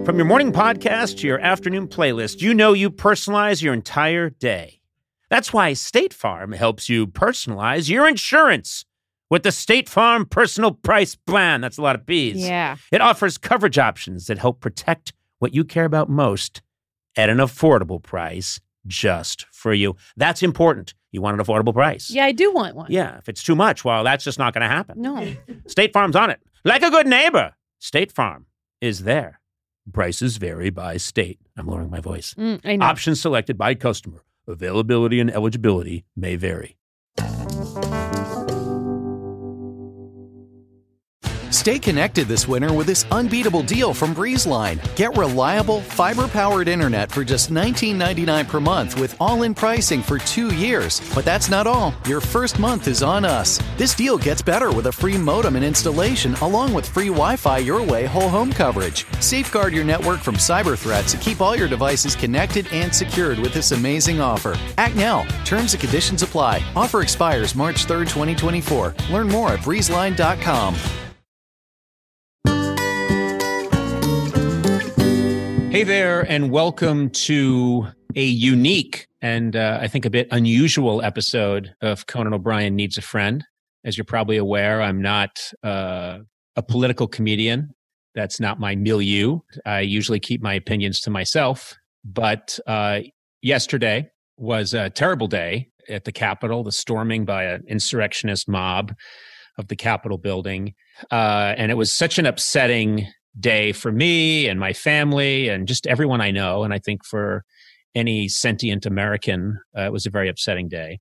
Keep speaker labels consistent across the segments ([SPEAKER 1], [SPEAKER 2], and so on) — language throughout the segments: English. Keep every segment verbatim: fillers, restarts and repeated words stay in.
[SPEAKER 1] From your morning podcast to your afternoon playlist, you know you personalize your entire day. That's why State Farm helps you personalize your insurance with the State Farm Personal Price Plan. That's a lot of P's.
[SPEAKER 2] Yeah.
[SPEAKER 1] It offers coverage options that help protect what you care about most at an affordable price just for you. That's important. You want an affordable price.
[SPEAKER 2] Yeah, I do want one.
[SPEAKER 1] Yeah, if it's too much, well, that's just not going to happen.
[SPEAKER 2] No.
[SPEAKER 1] State Farm's on it. Like a good neighbor, State Farm is there. Prices vary by state. I'm lowering my voice.
[SPEAKER 2] Mm, I know.
[SPEAKER 1] Options selected by customer. Availability and eligibility may vary.
[SPEAKER 3] Stay connected this winter with this unbeatable deal from BreezeLine. Get reliable, fiber-powered internet for just nineteen ninety-nine per month with all-in pricing for two years. But that's not all. Your first month is on us. This deal gets better with a free modem and installation along with free Wi-Fi your way whole home coverage. Safeguard your network from cyber threats and keep all your devices connected and secured with this amazing offer. Act now. Terms and conditions apply. Offer expires March third, twenty twenty-four. Learn more at breeze line dot com.
[SPEAKER 1] Hey there, and welcome to a unique and uh, I think a bit unusual episode of Conan O'Brien Needs a Friend. As you're probably aware, I'm not uh, a political comedian. That's not my milieu. I usually keep my opinions to myself. But uh, yesterday was a terrible day at the Capitol, the storming by an insurrectionist mob of the Capitol building. Uh, and it was such an upsetting day for me and my family and just everyone I know. And I think for any sentient American, uh, it was a very upsetting day.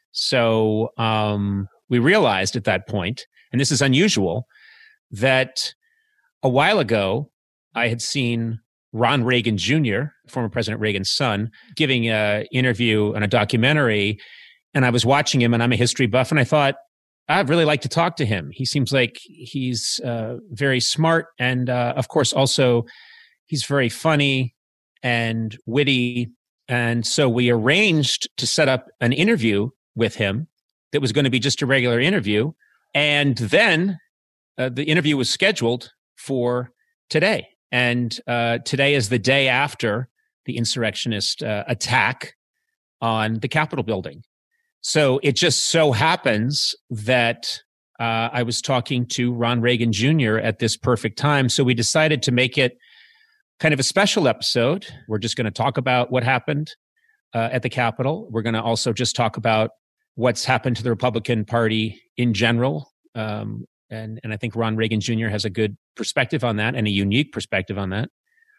[SPEAKER 1] So um, we realized at that point, and this is unusual, that a while ago, I had seen Ron Reagan Junior, former President Reagan's son, giving an interview on a documentary. And I was watching him, and I'm a history buff, and I thought, I'd really like to talk to him. He seems like he's uh, very smart. And uh, of course, also, he's very funny and witty. And so we arranged to set up an interview with him that was going to be just a regular interview. And then uh, the interview was scheduled for today. And uh, today is the day after the insurrectionist uh, attack on the Capitol building. So it just so happens that uh, I was talking to Ron Reagan Junior at this perfect time. So we decided to make it kind of a special episode. We're just going to talk about what happened uh, at the Capitol. We're going to also just talk about what's happened to the Republican Party in general. Um, and, and I think Ron Reagan Junior has a good perspective on that and a unique perspective on that.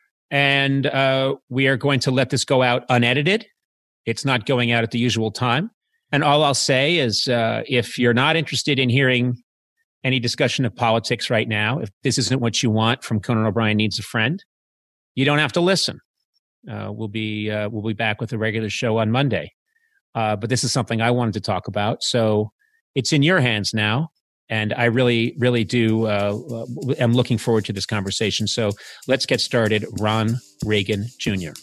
[SPEAKER 1] And uh, we are going to let this go out unedited. It's not going out at the usual time. And all I'll say is, uh, if you're not interested in hearing any discussion of politics right now, if this isn't what you want from Conan O'Brien Needs a Friend, you don't have to listen. Uh, we'll be uh, we'll be back with a regular show on Monday. Uh, but this is something I wanted to talk about, so it's in your hands now. And I really, really do uh, am looking forward to this conversation. So let's get started. Ron Reagan Junior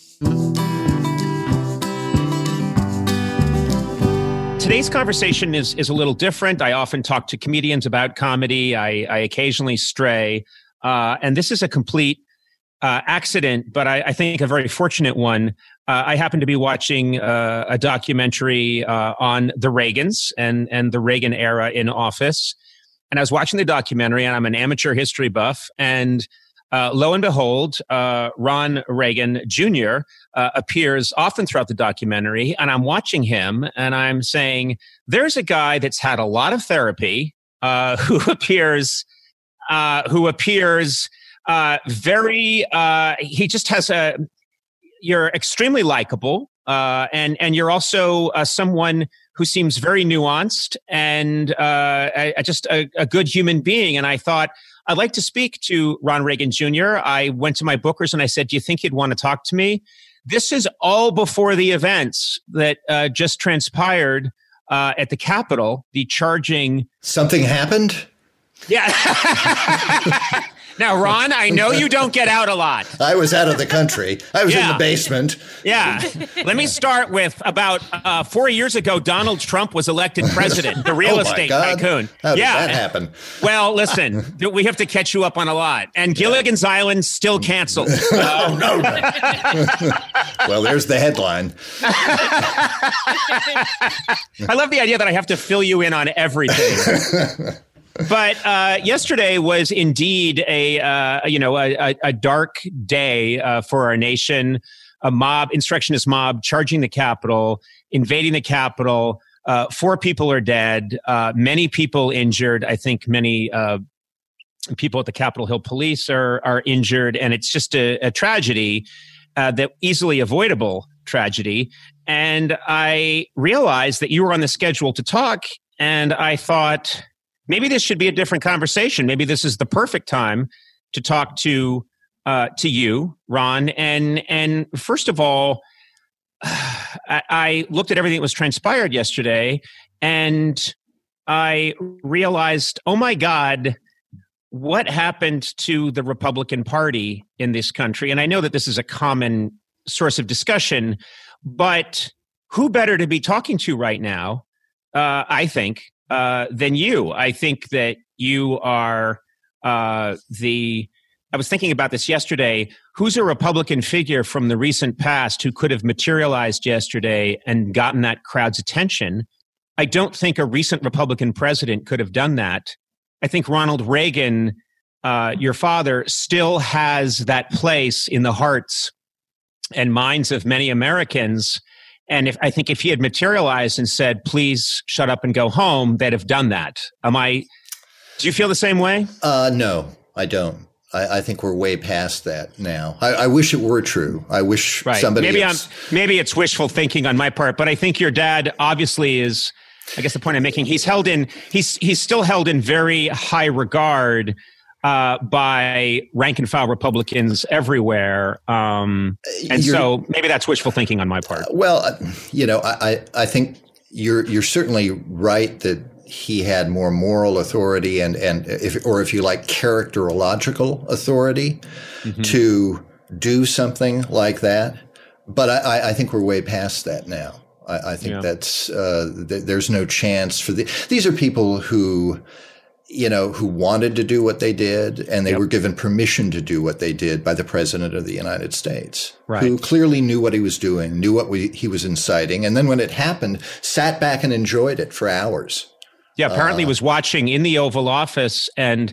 [SPEAKER 1] Today's conversation is is a little different. I often talk to comedians about comedy. I, I occasionally stray. Uh, and this is a complete uh, accident, but I, I think a very fortunate one. Uh, I happen to be watching uh, a documentary uh, on the Reagans and, and the Reagan era in office. And I was watching the documentary, and I'm an amateur history buff. And Uh, lo and behold, uh, Ron Reagan Junior uh, appears often throughout the documentary, and I'm watching him, and I'm saying, there's a guy that's had a lot of therapy uh, who appears, uh, who appears uh, very. Uh, he just has a. You're extremely likable, uh, and and you're also uh, someone who seems very nuanced and uh, a, a just a, a good human being. And I thought, I'd like to speak to Ron Reagan Junior I went to my bookers and I said, do you think you'd want to talk to me? This is all before the events that uh, just transpired uh, at the Capitol, the charging.
[SPEAKER 4] Something happened?
[SPEAKER 1] Yeah. Now, Ron, I know you don't get out a lot.
[SPEAKER 2] I was out of the country. I was
[SPEAKER 1] yeah.
[SPEAKER 2] in the basement.
[SPEAKER 1] Yeah. Let me start with about uh, four years ago, Donald Trump was elected president, the real
[SPEAKER 2] oh
[SPEAKER 1] estate
[SPEAKER 2] God.
[SPEAKER 1] tycoon.
[SPEAKER 2] How did
[SPEAKER 1] yeah.
[SPEAKER 2] that happen?
[SPEAKER 1] Well, listen, we have to catch you up on a lot. And Gilligan's yeah. Island still canceled.
[SPEAKER 2] oh, no. no. Well, there's the headline.
[SPEAKER 1] I love the idea that I have to fill you in on everything. But uh, yesterday was indeed a uh, you know a, a dark day uh, for our nation. A mob, insurrectionist mob, charging the Capitol, invading the Capitol. Uh, four people are dead. Uh, many people injured. I think many uh, people at the Capitol Hill Police are are injured, and it's just a, a tragedy uh, that easily avoidable tragedy. And I realized that you were on the schedule to talk, and I thought, maybe this should be a different conversation. Maybe this is the perfect time to talk to uh, to you, Ron. And and first of all, I, I looked at everything that was transpired yesterday, and I realized, oh my God, what happened to the Republican Party in this country? And I know that this is a common source of discussion, but who better to be talking to right now? Uh, I think. Uh, than you. I think that you are uh, the, I was thinking about this yesterday, who's a Republican figure from the recent past who could have materialized yesterday and gotten that crowd's attention? I don't think a recent Republican president could have done that. I think Ronald Reagan, uh, your father, still has that place in the hearts and minds of many Americans. And if I think if he had materialized and said, please shut up and go home, they'd have done that. Am I, do you feel the same way?
[SPEAKER 2] Uh, no, I don't. I, I think we're way past that now. I, I wish it were true. I wish
[SPEAKER 1] right.
[SPEAKER 2] somebody
[SPEAKER 1] maybe
[SPEAKER 2] else.
[SPEAKER 1] I'm, maybe it's wishful thinking on my part, but I think your dad obviously is, I guess the point I'm making, he's held in, he's, he's still held in very high regard Uh, by rank and file Republicans everywhere. Um, and you're, so maybe that's wishful thinking on my part.
[SPEAKER 2] Well, you know, I, I think you're you're certainly right that he had more moral authority and, and if, or if you like, characterological authority mm-hmm. to do something like that. But I, I think we're way past that now. I, I think yeah. that's, uh, th- there's no chance for the, these are people who, you know, who wanted to do what they did, and they yep. were given permission to do what they did by the President of the United States,
[SPEAKER 1] right.
[SPEAKER 2] who clearly knew what he was doing, knew what we, he was inciting, and then when it happened, sat back and enjoyed it for hours.
[SPEAKER 1] Yeah, apparently
[SPEAKER 2] uh,
[SPEAKER 1] was watching in the Oval Office, and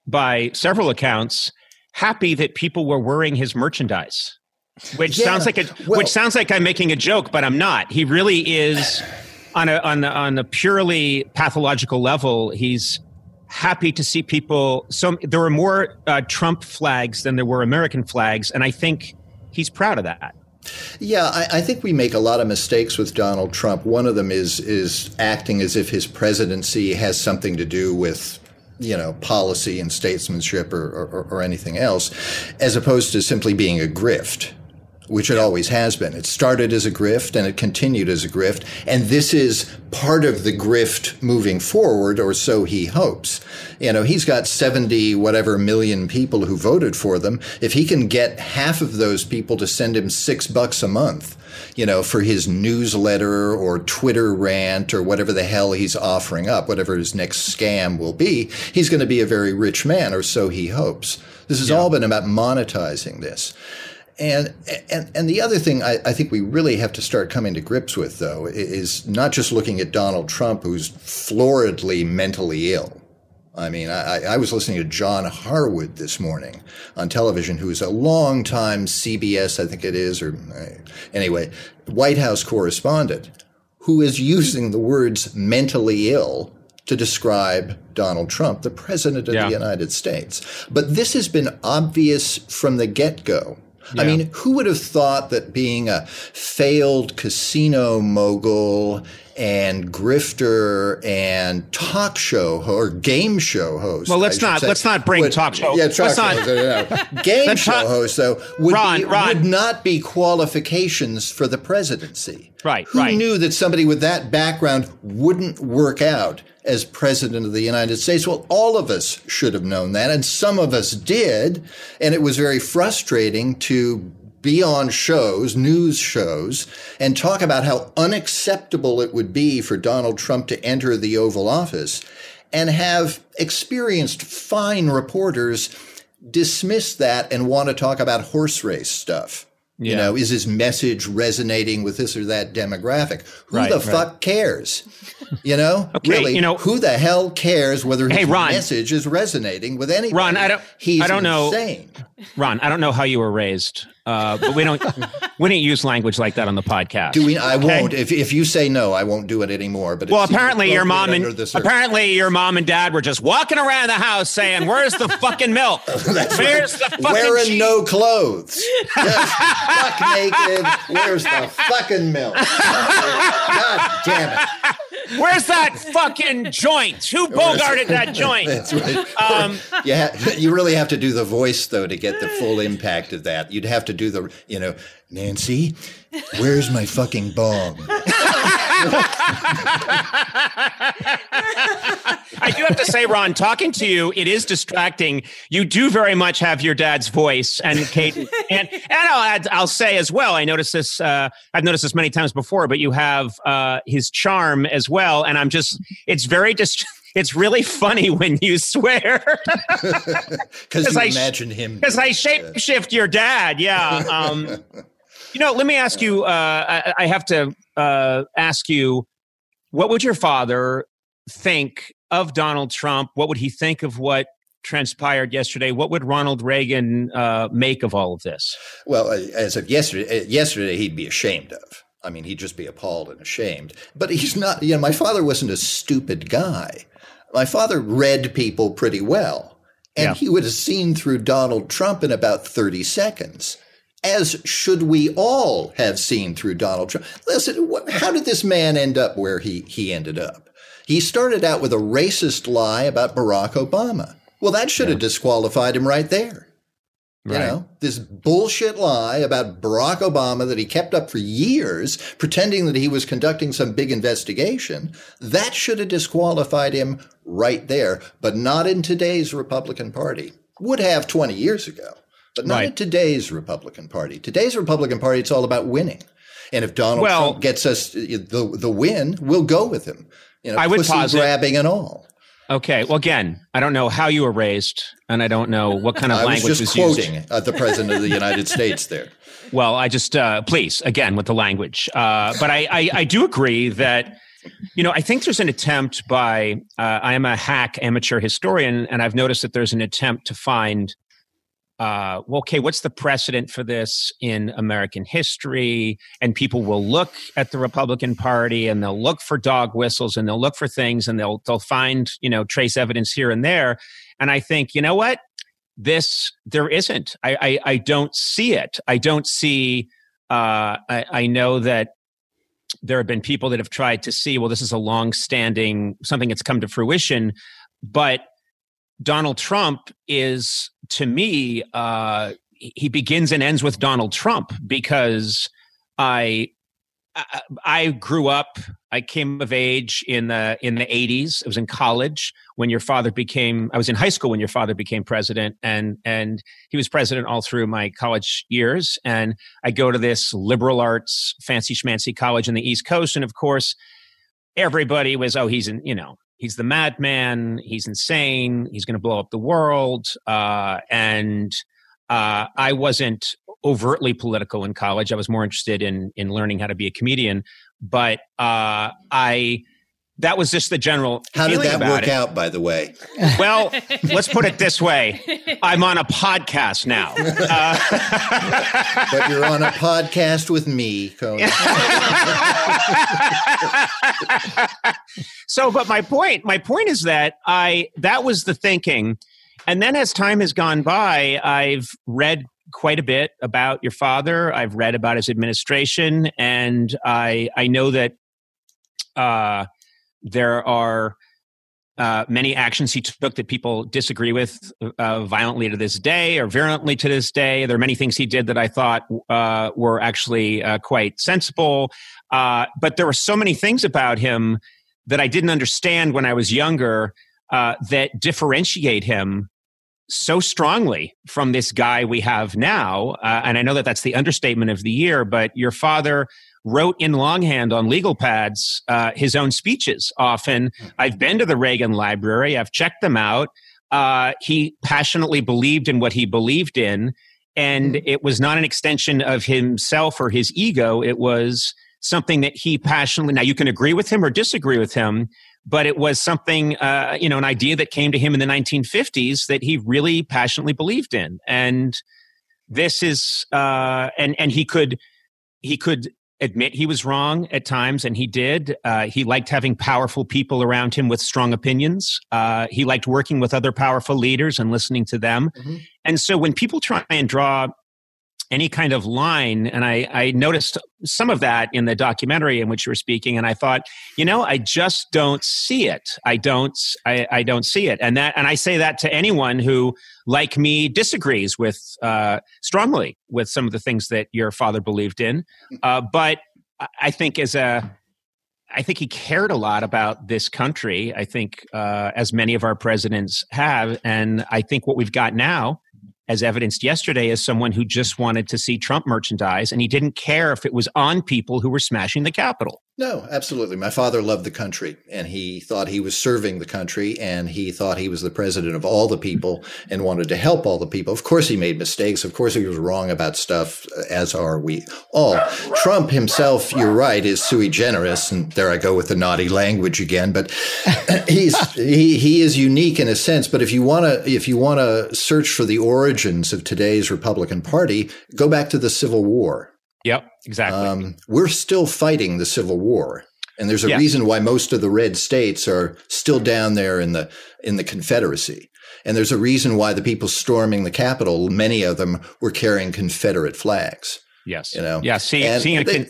[SPEAKER 1] by several accounts, happy that people were wearing his merchandise, which yeah, sounds like a well, which sounds like I'm making a joke, but I'm not. He really is on a on a, on a purely pathological level. He's happy to see people. So there were more uh, Trump flags than there were American flags, and I think he's proud of that.
[SPEAKER 2] Yeah, I, I think we make a lot of mistakes with Donald Trump. One of them is is acting as if his presidency has something to do with, you know, policy and statesmanship or, or, or anything else, as opposed to simply being a grift, which it always has been. It started as a grift and it continued as a grift. And this is part of the grift moving forward, or so he hopes. You know, he's got seventy whatever million people who voted for them. If he can get half of those people to send him six bucks a month, you know, for his newsletter or Twitter rant or whatever the hell he's offering up, whatever his next scam will be, he's going to be a very rich man, or so he hopes. This has yeah. all been about monetizing this. And and and the other thing I, I think we really have to start coming to grips with, though, is not just looking at Donald Trump, who's floridly mentally ill. I mean, I, I was listening to John Harwood this morning on television, who's a longtime C B S, I think it is, or anyway, White House correspondent, who is using the words mentally ill to describe Donald Trump, the president of yeah. the United States. But this has been obvious from the get-go. Yeah. I mean, who would have thought that being a failed casino mogul and grifter and talk show ho- or game show host?
[SPEAKER 1] Well, let's not
[SPEAKER 2] say,
[SPEAKER 1] let's not bring
[SPEAKER 2] would,
[SPEAKER 1] talk show.
[SPEAKER 2] Yeah, talk show.
[SPEAKER 1] Not,
[SPEAKER 2] no, game show talk, host though would,
[SPEAKER 1] Ron,
[SPEAKER 2] be,
[SPEAKER 1] Ron.
[SPEAKER 2] would not be qualifications for the presidency.
[SPEAKER 1] Right.
[SPEAKER 2] Who
[SPEAKER 1] right.
[SPEAKER 2] knew that somebody with that background wouldn't work out as president of the United States. Well, all of us should have known that, and some of us did, and it was very frustrating to be on shows, news shows, and talk about how unacceptable it would be for Donald Trump to enter the Oval Office, and have experienced, fine reporters dismiss that and want to talk about horse race stuff. Yeah. You know, is his message resonating with this or that demographic? Who right, the right. fuck cares? You know,
[SPEAKER 1] okay,
[SPEAKER 2] really,
[SPEAKER 1] you know,
[SPEAKER 2] who the hell cares whether his
[SPEAKER 1] hey, Ron,
[SPEAKER 2] message is resonating with anybody?
[SPEAKER 1] Ron, I don't,
[SPEAKER 2] He's
[SPEAKER 1] I don't
[SPEAKER 2] insane.
[SPEAKER 1] know. Ron, I don't know how you were raised, uh, but we don't we don't use language like that on the podcast.
[SPEAKER 2] Do we? I okay? won't. If if you say no, I won't do it anymore. But
[SPEAKER 1] well, apparently your mom and apparently your mom and dad were just walking around the house saying, "Where's the fucking milk? Where's the fucking
[SPEAKER 2] wearing
[SPEAKER 1] cheese?
[SPEAKER 2] No clothes, just fuck naked. Where's the fucking milk? God damn it."
[SPEAKER 1] Where's that fucking joint? Who bogarted that joint?
[SPEAKER 2] That's right. Um, you, ha- you really have to do the voice, though, to get the full impact of that. You'd have to do the, you know, Nancy, where's my fucking bong?
[SPEAKER 1] I do have to say, Ron, talking to you, it is distracting. You do very much have your dad's voice, and Kate, and and I'll add, I'll say as well. I noticed this. Uh, I've noticed this many times before, but you have uh, his charm as well. And I'm just, it's very dist- It's really funny when you swear.
[SPEAKER 2] Because you I imagine him.
[SPEAKER 1] Because I shape shift your dad. Yeah. Um, you know, let me ask you. Uh, I, I have to uh, ask you. What would your father think of Donald Trump? What would he think of what transpired yesterday? What would Ronald Reagan uh, make of all of this?
[SPEAKER 2] Well, as of yesterday, yesterday he'd be ashamed of. I mean, he'd just be appalled and ashamed. But he's not. You know, my father wasn't a stupid guy. My father read people pretty well, and yeah. he would have seen through Donald Trump in about thirty seconds. As should we all have seen through Donald Trump. Listen, what, how did this man end up where he, he ended up? He started out with a racist lie about Barack Obama. Well, that should yeah. have disqualified him right there. You right. know, this bullshit lie about Barack Obama that he kept up for years, pretending that he was conducting some big investigation, that should have disqualified him right there, but not in today's Republican Party. Would have twenty years ago. But not right. in today's Republican Party. Today's Republican Party, it's all about winning. And if Donald well, Trump gets us the the win, we'll go with him. You know,
[SPEAKER 1] I would
[SPEAKER 2] pussy
[SPEAKER 1] posit,
[SPEAKER 2] grabbing and all.
[SPEAKER 1] Okay. Well, again, I don't know how you were raised, and I don't know what kind of
[SPEAKER 2] I
[SPEAKER 1] language
[SPEAKER 2] was
[SPEAKER 1] was
[SPEAKER 2] just
[SPEAKER 1] used.
[SPEAKER 2] quoting uh, the president of the United States there.
[SPEAKER 1] Well, I just uh, please again with the language, uh, but I, I I do agree that. You know, I think there's an attempt by. Uh, I am a hack amateur historian, and I've noticed that there's an attempt to find. Uh, well, okay, what's the precedent for this in American history? And people will look at the Republican Party and they'll look for dog whistles and they'll look for things and they'll they'll find, you know, trace evidence here and there. And I think, you know what? This, there isn't. I I, I don't see it. I don't see, uh, I, I know that there have been people that have tried to see, well, this is a long-standing, something that's come to fruition, but Donald Trump is, to me, uh, he begins and ends with Donald Trump because I, I, I grew up, I came of age in the in the eighties. I was in college when your father became. I was in high school when your father became president, and and he was president all through my college years. And I go to this liberal arts, fancy schmancy college in the East Coast, and of course, everybody was, oh, he's in, you know. He's the madman. He's insane. He's going to blow up the world. Uh, and uh, I wasn't overtly political in college. I was more interested in in learning how to be a comedian. But uh, I that was just the general.
[SPEAKER 2] How did that work
[SPEAKER 1] it.
[SPEAKER 2] out, by the way?
[SPEAKER 1] Well, let's put it this way: I'm on a podcast now. Uh,
[SPEAKER 2] but you're on a podcast with me, Conan.
[SPEAKER 1] So, but my point, my point is that I, that was the thinking. And then as time has gone by, I've read quite a bit about your father. I've read about his administration, and I, I know that, uh, there are, uh, many actions he took that people disagree with, uh, violently to this day or virulently to this day. There are many things he did that I thought, uh, were actually, uh, quite sensible. Uh, but there were so many things about him that I didn't understand when I was younger uh, that differentiate him so strongly from this guy we have now. Uh, and I know that that's the understatement of the year, but your father wrote in longhand on legal pads uh, his own speeches often. I've been to the Reagan Library. I've checked them out. Uh, he passionately believed in what he believed in. And it was not an extension of himself or his ego. It was something that he passionately, now you can agree with him or disagree with him, but it was something, uh, you know, an idea that came to him in the nineteen fifties that he really passionately believed in. And this is, uh, and, and he could, he could admit he was wrong at times, and he did. Uh, he liked having powerful people around him with strong opinions. Uh, he liked working with other powerful leaders and listening to them. Mm-hmm. And so when people try and draw any kind of line, and I, I noticed some of that in the documentary in which you were speaking, and I thought, you know, I just don't see it. I don't, I, I don't see it. And that, and I say that to anyone who, like me, disagrees with uh, strongly with some of the things that your father believed in. Uh, but I think as a, I think he cared a lot about this country. I think uh, as many of our presidents have, and I think what we've got now, as evidenced yesterday, is someone who just wanted to see Trump merchandise, and he didn't care if it was on people who were smashing the Capitol.
[SPEAKER 2] No, absolutely. My father loved the country, and he thought he was serving the country, and he thought he was the president of all the people and wanted to help all the people. Of course, he made mistakes. Of course, he was wrong about stuff, as are we all. Trump himself, you're right, is sui generis, and there I go with the naughty language again. But he's he he is unique in a sense. But if you want to if you want to search for the origins of today's Republican Party, go back to the Civil War.
[SPEAKER 1] Yep, exactly. Um,
[SPEAKER 2] we're still fighting the Civil War, and there's a yeah. reason why most of the red states are still down there in the in the Confederacy. And there's a reason why the people storming the Capitol, many of them were carrying Confederate flags.
[SPEAKER 1] Yes,
[SPEAKER 2] you know.
[SPEAKER 1] Yeah, see,
[SPEAKER 2] and
[SPEAKER 1] seeing
[SPEAKER 2] they,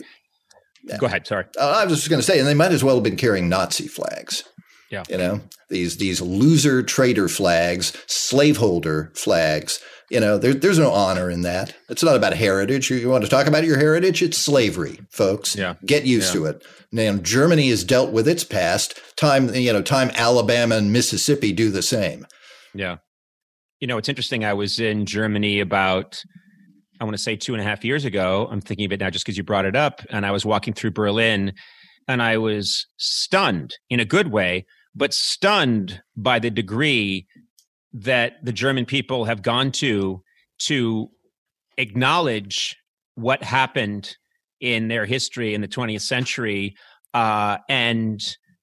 [SPEAKER 1] a con- Go ahead. Sorry,
[SPEAKER 2] uh, I was just going to say, and they might as well have been carrying Nazi flags.
[SPEAKER 1] Yeah,
[SPEAKER 2] you know, these these loser traitor flags, slaveholder flags. You know, there, there's no honor in that. It's not about heritage. You, you want to talk about your heritage? It's slavery, folks.
[SPEAKER 1] Yeah.
[SPEAKER 2] Get used
[SPEAKER 1] yeah.
[SPEAKER 2] to it. Now, Germany has dealt with its past. Time, you know, time Alabama and Mississippi do the same.
[SPEAKER 1] Yeah. You know, it's interesting. I was in Germany about, I want to say two and a half years ago. I'm thinking of it now just because you brought it up. And I was walking through Berlin, and I was stunned in a good way, but stunned by the degree that the German people have gone to to acknowledge what happened in their history in the twentieth century. Uh, and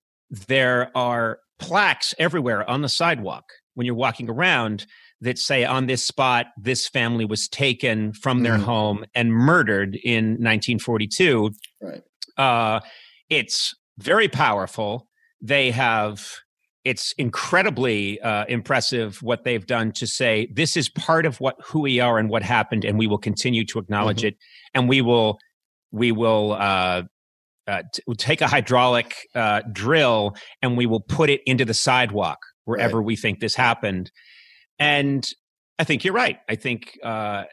[SPEAKER 1] there are plaques everywhere on the sidewalk when you're walking around that say, on this spot, this family was taken from their mm. home and murdered in nineteen forty-two.
[SPEAKER 2] Right.
[SPEAKER 1] Uh, it's very powerful. They have... It's incredibly uh, impressive what they've done to say, this is part of what who we are and what happened, and we will continue to acknowledge mm-hmm. it. And we will we will uh, uh, t- take a hydraulic uh, drill, and we will put it into the sidewalk wherever right. we think this happened. And I think you're right. I think uh,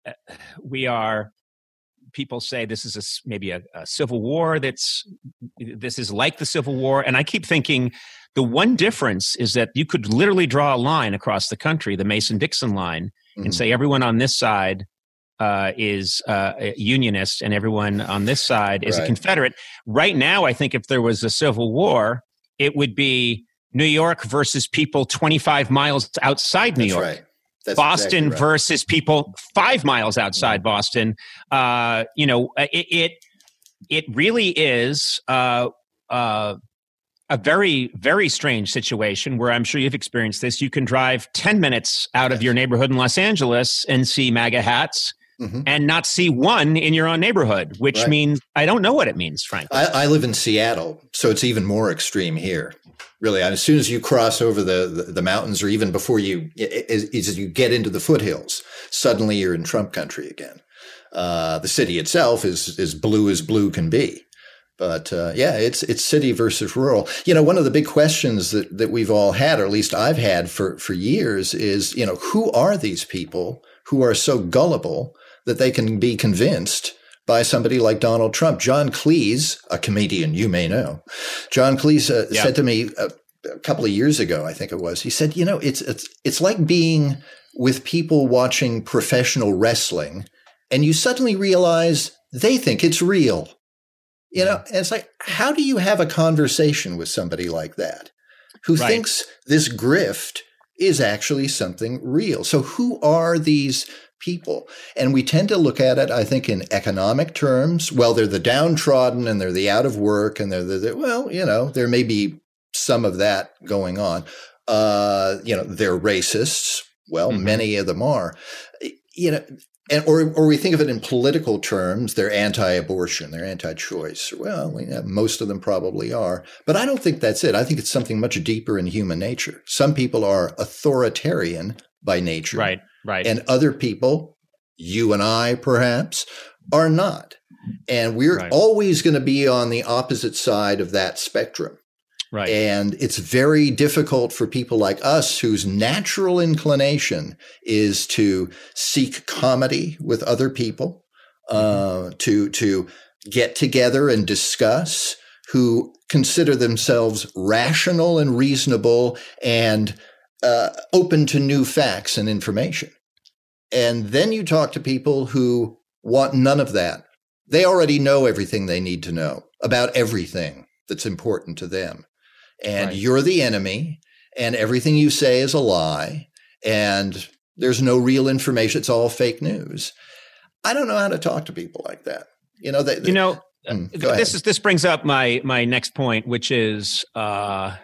[SPEAKER 1] we are. People say this is a, maybe a, a civil war. That's this is like the Civil War, and I keep thinking the one difference is that you could literally draw a line across the country, the Mason-Dixon line, mm-hmm. and say everyone on this side uh, is uh, a Unionist, and everyone on this side is right. a Confederate. Right now, I think if there was a Civil War, it would be New York versus people twenty-five miles outside New
[SPEAKER 2] That's
[SPEAKER 1] York.
[SPEAKER 2] Right. That's
[SPEAKER 1] Boston
[SPEAKER 2] exactly right.
[SPEAKER 1] versus people five miles outside mm-hmm. Boston. Uh, you know, it, it it really is uh, uh, a very, very strange situation where I'm sure you've experienced this. You can drive ten minutes out yes. of your neighborhood in Los Angeles and see MAGA hats mm-hmm. and not see one in your own neighborhood, which right. means I don't know what it means, frankly.
[SPEAKER 2] I, I live in Seattle, so it's even more extreme here. Really, as soon as you cross over the, the, the mountains, or even before you, as, as you get into the foothills, suddenly you're in Trump country again. Uh, the city itself is as blue as blue can be. But uh, yeah, it's it's city versus rural. You know, one of the big questions that, that we've all had, or at least I've had for, for years, is, you know, who are these people who are so gullible that they can be convinced by somebody like Donald Trump. John Cleese, a comedian you may know, John Cleese uh, yeah. said to me a, a couple of years ago, I think it was, he said, you know, it's it's it's like being with people watching professional wrestling, and you suddenly realize they think it's real. You know, and it's like, how do you have a conversation with somebody like that who right. thinks this grift is actually something real? So who are these people? And we tend to look at it, I think, in economic terms. Well, they're the downtrodden and they're the out of work and they're the, the well, you know, there may be some of that going on. Uh, you know, they're racists. Well, mm-hmm. many of them are. You know, and or or we think of it in political terms, they're anti-abortion, they're anti-choice. Well, we, yeah, most of them probably are. But I don't think that's it. I think it's something much deeper in human nature. Some people are authoritarian by nature.
[SPEAKER 1] Right, right.
[SPEAKER 2] And other people, you and I perhaps, are not. And we're right. always going to be on the opposite side of that spectrum.
[SPEAKER 1] Right.
[SPEAKER 2] And it's very difficult for people like us whose natural inclination is to seek comedy with other people, uh, to, to get together and discuss, who consider themselves rational and reasonable and uh, open to new facts and information. And then you talk to people who want none of that. They already know everything they need to know about everything that's important to them. And right. you're the enemy, and everything you say is a lie, and there's no real information. It's all fake news. I don't know how to talk to people like that. You know, they, they,
[SPEAKER 1] you know,
[SPEAKER 2] mm,
[SPEAKER 1] this is this brings up my my next point, which is uh,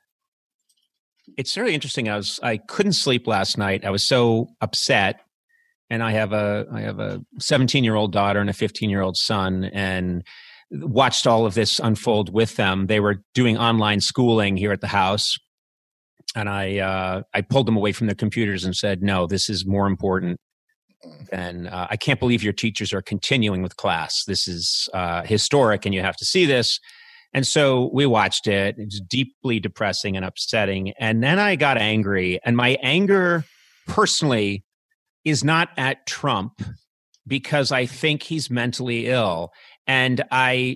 [SPEAKER 1] it's really interesting. I was I couldn't sleep last night. I was so upset, and I have a I have a seventeen year old daughter and a fifteen year old son, and watched all of this unfold with them. They were doing online schooling here at the house. And I uh, I pulled them away from their computers and said, no, this is more important than, uh, I can't believe your teachers are continuing with class. This is uh, historic and you have to see this. And so we watched it. It was deeply depressing and upsetting. And then I got angry. And my anger personally is not at Trump because I think he's mentally ill. And I,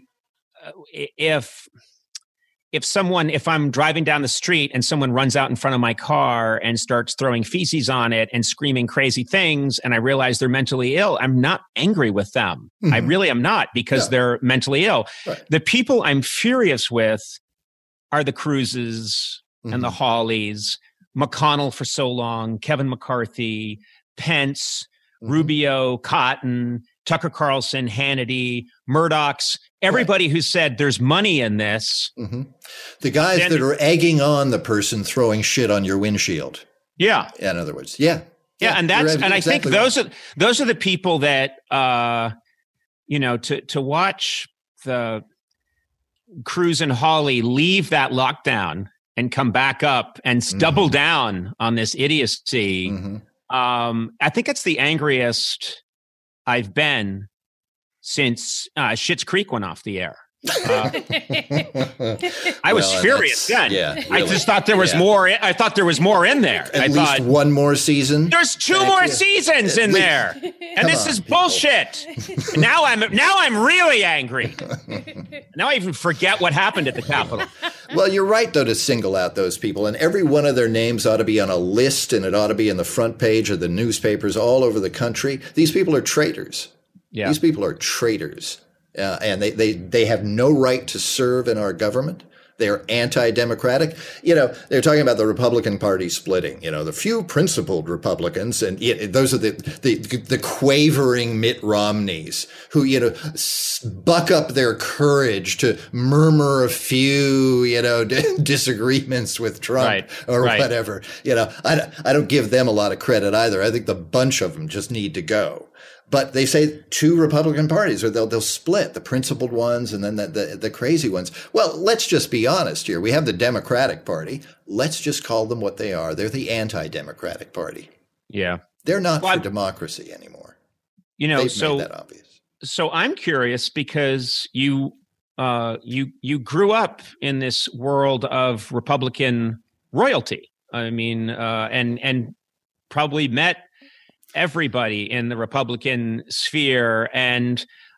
[SPEAKER 1] if, if someone, if I'm driving down the street and someone runs out in front of my car and starts throwing feces on it and screaming crazy things, and I realize they're mentally ill, I'm not angry with them. Mm-hmm. I really am not, because yeah. they're mentally ill. Right. The people I'm furious with are the Cruzes mm-hmm. and the Hawleys, McConnell for so long, Kevin McCarthy, Pence, mm-hmm. Rubio, Cotton, Tucker Carlson, Hannity, Murdoch's, everybody right. who said there's money in this.
[SPEAKER 2] Mm-hmm. The guys then, that are egging on the person throwing shit on your windshield.
[SPEAKER 1] Yeah.
[SPEAKER 2] In other words, yeah.
[SPEAKER 1] Yeah, yeah and that's and exactly I think those right. are those are the people that uh you know to to watch the Cruz and Hawley leave that lockdown and come back up and mm-hmm. double down on this idiocy. Mm-hmm. Um I think it's the angriest I've been since uh, Schitt's Creek went off the air. Uh, I was well, furious then. Yeah, really. I just thought there was yeah. more. I thought there was more in there.
[SPEAKER 2] At
[SPEAKER 1] I
[SPEAKER 2] least
[SPEAKER 1] thought
[SPEAKER 2] one more season.
[SPEAKER 1] There's two Thank more you. seasons in there, and this on, is people. bullshit. now I'm now I'm really angry. Now I even forget what happened at the Capitol.
[SPEAKER 2] Well, you're right though to single out those people, and every one of their names ought to be on a list, and it ought to be in the front page of the newspapers all over the country. These people are traitors. Yeah. These people are traitors. Uh, and they, they, they have no right to serve in our government. They're anti-democratic. You know, they're talking about the Republican Party splitting, you know, the few principled Republicans. And it, those are the, the, the quavering Mitt Romneys who, you know, buck up their courage to murmur a few, you know, d- disagreements with Trump right, or right. whatever. You know, I, I don't give them a lot of credit either. I think the bunch of them just need to go. But they say two Republican parties, or they'll they'll split the principled ones and then the, the the crazy ones. Well, let's just be honest here. We have the Democratic Party. Let's just call them what they are. They're the anti-democratic party.
[SPEAKER 1] Yeah,
[SPEAKER 2] they're not well, for democracy anymore.
[SPEAKER 1] You know,
[SPEAKER 2] They've
[SPEAKER 1] so
[SPEAKER 2] made that obvious.
[SPEAKER 1] So I'm curious because you uh you you grew up in this world of Republican royalty. I mean, uh, and and probably met everybody in the Republican sphere. And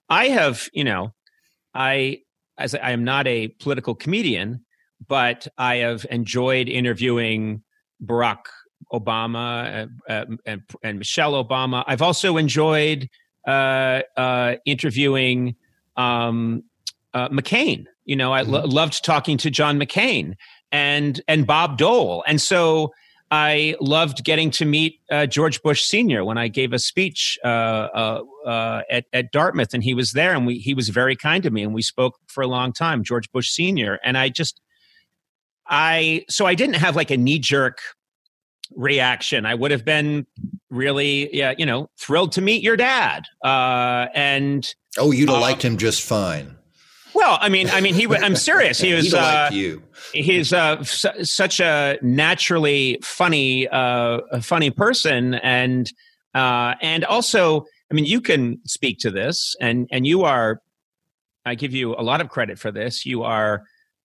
[SPEAKER 1] I have, you know, I as I am not a political comedian, but I have enjoyed interviewing Barack Obama uh, uh, and, and Michelle Obama. I've also enjoyed uh, uh, interviewing um, uh, McCain. You know, I lo- loved talking to John McCain and and Bob Dole, and so I loved getting to meet uh, George Bush Senior when I gave a speech uh, uh, uh, at, at Dartmouth, and he was there, and we he was very kind to me, and we spoke for a long time, George Bush Senior And I just, I so I didn't have like a knee jerk reaction. I would have been really, yeah, you know, thrilled to meet your dad, uh, and
[SPEAKER 2] oh, you'd have
[SPEAKER 1] uh,
[SPEAKER 2] liked him just fine.
[SPEAKER 1] Well, I mean, I mean, he. I'm serious. He was.
[SPEAKER 2] He'd have
[SPEAKER 1] uh,
[SPEAKER 2] liked you.
[SPEAKER 1] He's uh, su- such a naturally funny, uh, a funny person, and uh, and also, I mean, you can speak to this, and and you are. I give you a lot of credit for this. You are.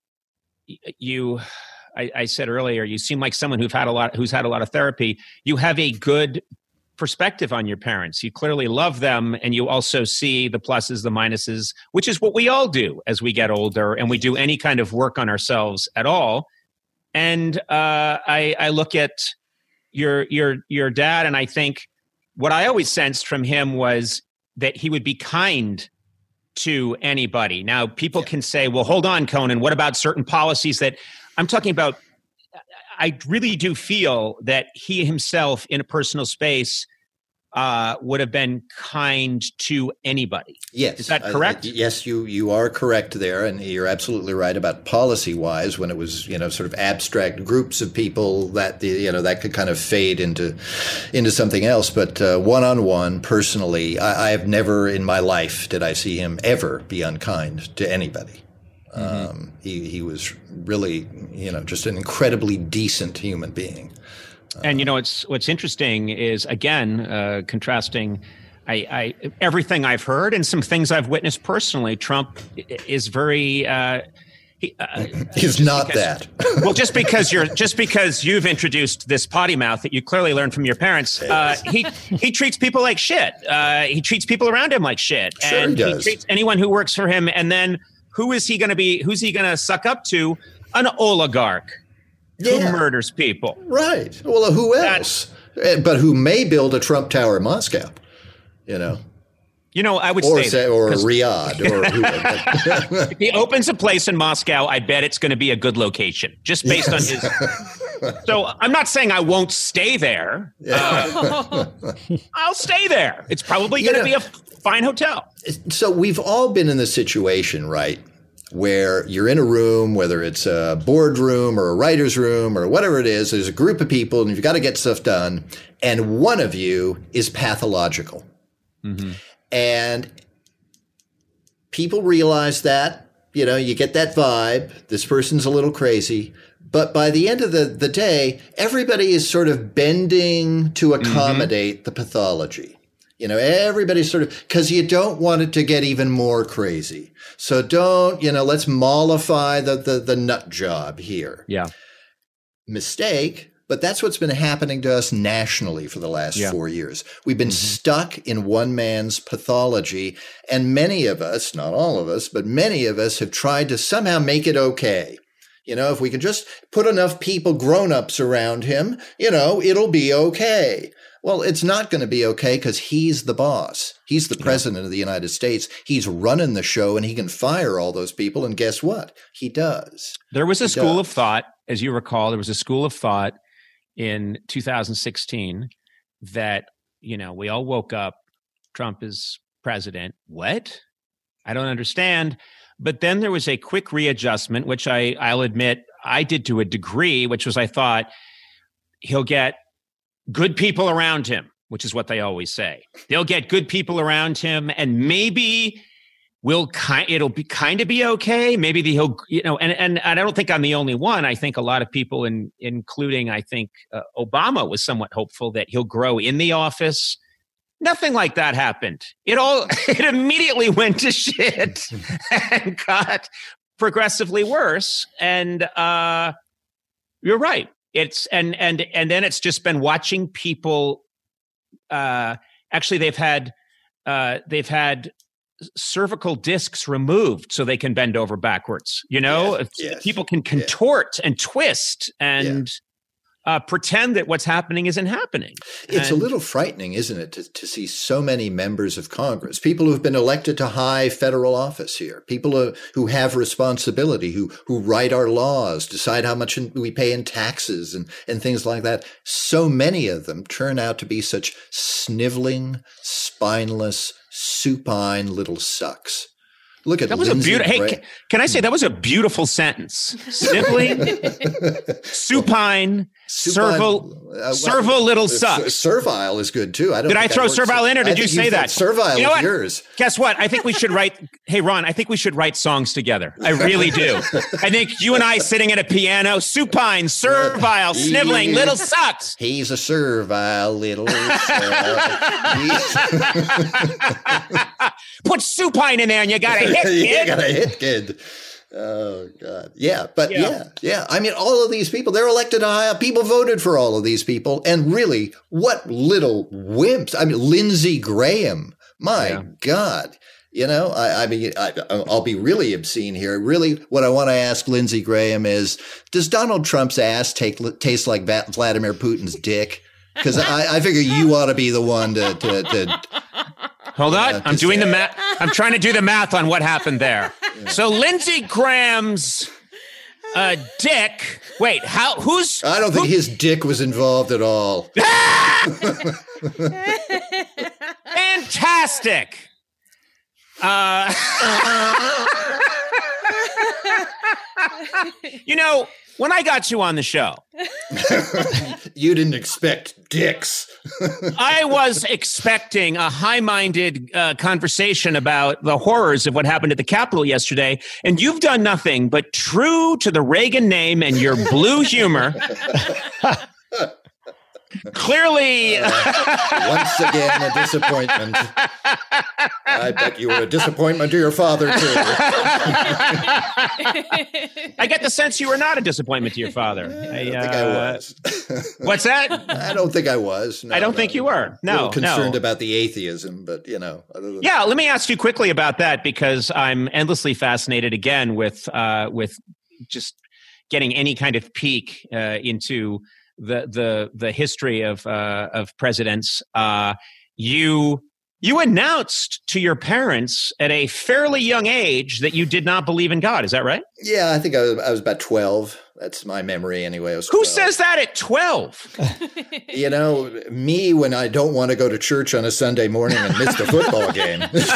[SPEAKER 1] You, I, I said earlier, you seem like someone who've had a lot, who's had a lot of therapy. You have a good perspective on your parents. You clearly love them, and you also see the pluses, the minuses, which is what we all do as we get older and we do any kind of work on ourselves at all. And uh, I, I look at your your your dad, and I think what I always sensed from him was that he would be kind to anybody. Now, people yeah. can say, well, hold on, Conan, what about certain policies that I'm talking about? I really do feel that he himself in a personal space uh, would have been kind to anybody.
[SPEAKER 2] Yes.
[SPEAKER 1] Is that correct?
[SPEAKER 2] Uh, yes, you you are correct there. And you're absolutely right about policy wise, when it was, you know, sort of abstract groups of people that, the, you know, that could kind of fade into into something else. But uh, one-on-one, personally, I, I have never in my life did I see him ever be unkind to anybody. Mm-hmm. Um, he, he was really, you know, just an incredibly decent human being.
[SPEAKER 1] And, you know, it's, what's interesting is, again, uh, contrasting I, I, everything I've heard and some things I've witnessed personally, Trump is very, uh, he, uh,
[SPEAKER 2] he's not
[SPEAKER 1] because,
[SPEAKER 2] that.
[SPEAKER 1] Well, just because you're, just because you've introduced this potty mouth that you clearly learned from your parents, uh, he, he treats people like shit. Uh, he treats people around him like shit.
[SPEAKER 2] Sure
[SPEAKER 1] and
[SPEAKER 2] he does.
[SPEAKER 1] He treats anyone who works for him. And then who is he going to be, who's he going to suck up to? An oligarch.
[SPEAKER 2] Yeah.
[SPEAKER 1] Who murders people.
[SPEAKER 2] Right. Well, who else? That's, but who may build a Trump Tower in Moscow, you know?
[SPEAKER 1] You know, I would
[SPEAKER 2] or
[SPEAKER 1] say,
[SPEAKER 2] say, or Riyadh. Or
[SPEAKER 1] if he opens a place in Moscow, I bet it's going to be a good location, just based yes. on his. So I'm not saying I won't stay there. Yeah. Uh, I'll stay there. It's probably going to be a fine hotel.
[SPEAKER 2] So we've all been in this situation, right? Where you're in a room, whether it's a boardroom or a writer's room or whatever it is, there's a group of people and you've got to get stuff done. And one of you is pathological. Mm-hmm. And people realize that, you know, you get that vibe. This person's a little crazy. But by the end of the, the day, everybody is sort of bending to accommodate mm-hmm. the pathology. You know, everybody's sort of, because you don't want it to get even more crazy. So don't, you know, let's mollify the, the, the nut job here.
[SPEAKER 1] Yeah.
[SPEAKER 2] Mistake, but that's what's been happening to us nationally for the last yeah. four years. We've been mm-hmm. stuck in one man's pathology. And many of us, not all of us, but many of us have tried to somehow make it okay. You know, if we can just put enough people, grown-ups around him, you know, it'll be okay. Well, it's not going to be okay because he's the boss. He's the president yeah. of the United States. He's running the show and he can fire all those people. And guess what? He does.
[SPEAKER 1] There was a
[SPEAKER 2] he
[SPEAKER 1] school
[SPEAKER 2] does.
[SPEAKER 1] of thought, as you recall, there was a school of thought in two thousand sixteen that, you know, we all woke up, Trump is president. What? I don't understand. But then there was a quick readjustment, which I, I'll admit I did to a degree, which was I thought he'll get good people around him, which is what they always say. They'll get good people around him, and maybe we'll kind. It'll be kind of be okay. Maybe the, he'll, you know, and and I don't think I'm the only one. I think a lot of people, in, including I think uh, Obama, was somewhat hopeful that he'll grow in the office. Nothing like that happened. It all it immediately went to shit and got progressively worse. And uh, you're right. It's and and and then it's just been watching people. Uh, actually, they've had uh, they've had cervical discs removed so they can bend over backwards. You know,
[SPEAKER 2] Yes, yes,
[SPEAKER 1] people can contort yeah. and twist and yeah. uh, pretend that what's happening isn't happening.
[SPEAKER 2] It's
[SPEAKER 1] and,
[SPEAKER 2] a little frightening, isn't it, to, to see so many members of Congress, people who have been elected to high federal office here, people uh, who have responsibility, who who write our laws, decide how much in, we pay in taxes and, and things like that. So many of them turn out to be such sniveling, spineless, supine little sucks. Look at
[SPEAKER 1] that was
[SPEAKER 2] Lindsey
[SPEAKER 1] a beautiful.
[SPEAKER 2] Gra-
[SPEAKER 1] Hey, can, can I say that was a beautiful sentence? Sniveling, supine, servile,
[SPEAKER 2] uh,
[SPEAKER 1] servile
[SPEAKER 2] well,
[SPEAKER 1] little
[SPEAKER 2] uh,
[SPEAKER 1] sucks.
[SPEAKER 2] Servile is good too. I don't.
[SPEAKER 1] Did I
[SPEAKER 2] think
[SPEAKER 1] throw
[SPEAKER 2] that works.
[SPEAKER 1] servile in, or did
[SPEAKER 2] I
[SPEAKER 1] you
[SPEAKER 2] think
[SPEAKER 1] say that?
[SPEAKER 2] Servile
[SPEAKER 1] you know
[SPEAKER 2] is
[SPEAKER 1] what?
[SPEAKER 2] yours.
[SPEAKER 1] Guess what? I think we should write. Hey, Ron, I think we should write songs together. I really do. I think you and I sitting at a piano, supine, servile, sniveling,
[SPEAKER 2] He-
[SPEAKER 1] little sucks.
[SPEAKER 2] He's a servile little.
[SPEAKER 1] Put supine in there, and you got a hit,
[SPEAKER 2] you
[SPEAKER 1] kid.
[SPEAKER 2] got a hit, kid. Oh God, yeah, but
[SPEAKER 1] Yeah.
[SPEAKER 2] yeah. yeah, I mean, all of these people—they're elected high. People voted for all of these people, and really, what little wimps! I mean, Lindsey Graham. My
[SPEAKER 1] Yeah.
[SPEAKER 2] God, you know, I, I mean, I, I'll be really obscene here. Really, what I want to ask Lindsey Graham is: does Donald Trump's ass take taste like Va- Vladimir Putin's dick? Because I, I figure you ought to be the one to. to, to
[SPEAKER 1] Hold on,
[SPEAKER 2] uh,
[SPEAKER 1] I'm
[SPEAKER 2] to
[SPEAKER 1] doing
[SPEAKER 2] say-
[SPEAKER 1] the math. I'm trying to do the math on what happened there. So Lindsey Graham's uh, dick. Wait, how? Who's?
[SPEAKER 2] I don't think
[SPEAKER 1] who,
[SPEAKER 2] his dick was involved at all.
[SPEAKER 1] Fantastic. Uh, you know, when I got you on the show,
[SPEAKER 2] You didn't expect dicks.
[SPEAKER 1] I was expecting a high-minded uh, conversation about the horrors of what happened at the Capitol yesterday, and you've done nothing but true to the Reagan name and your blue humor. Clearly,
[SPEAKER 2] Uh, once again, a disappointment. I bet you were a disappointment to your father, too.
[SPEAKER 1] I get the sense you were not a disappointment to your father.
[SPEAKER 2] I don't
[SPEAKER 1] uh,
[SPEAKER 2] think I was.
[SPEAKER 1] What's that?
[SPEAKER 2] I don't think I was. No,
[SPEAKER 1] I don't
[SPEAKER 2] no.
[SPEAKER 1] think you were.
[SPEAKER 2] A
[SPEAKER 1] No,
[SPEAKER 2] little concerned
[SPEAKER 1] no.
[SPEAKER 2] about the atheism, but, you know. Other than
[SPEAKER 1] Yeah, let me ask you quickly about that because I'm endlessly fascinated again with uh, with just getting any kind of peek uh, into the the the history of uh, of presidents. Uh, you you announced to your parents at a fairly young age that you did not believe in God. Is that right?
[SPEAKER 2] Yeah, I think I was, I was about twelve. That's my memory anyway. I was
[SPEAKER 1] Who
[SPEAKER 2] twelve.
[SPEAKER 1] says that at twelve?
[SPEAKER 2] You know, me when I don't want to go to church on a Sunday morning and miss the football game.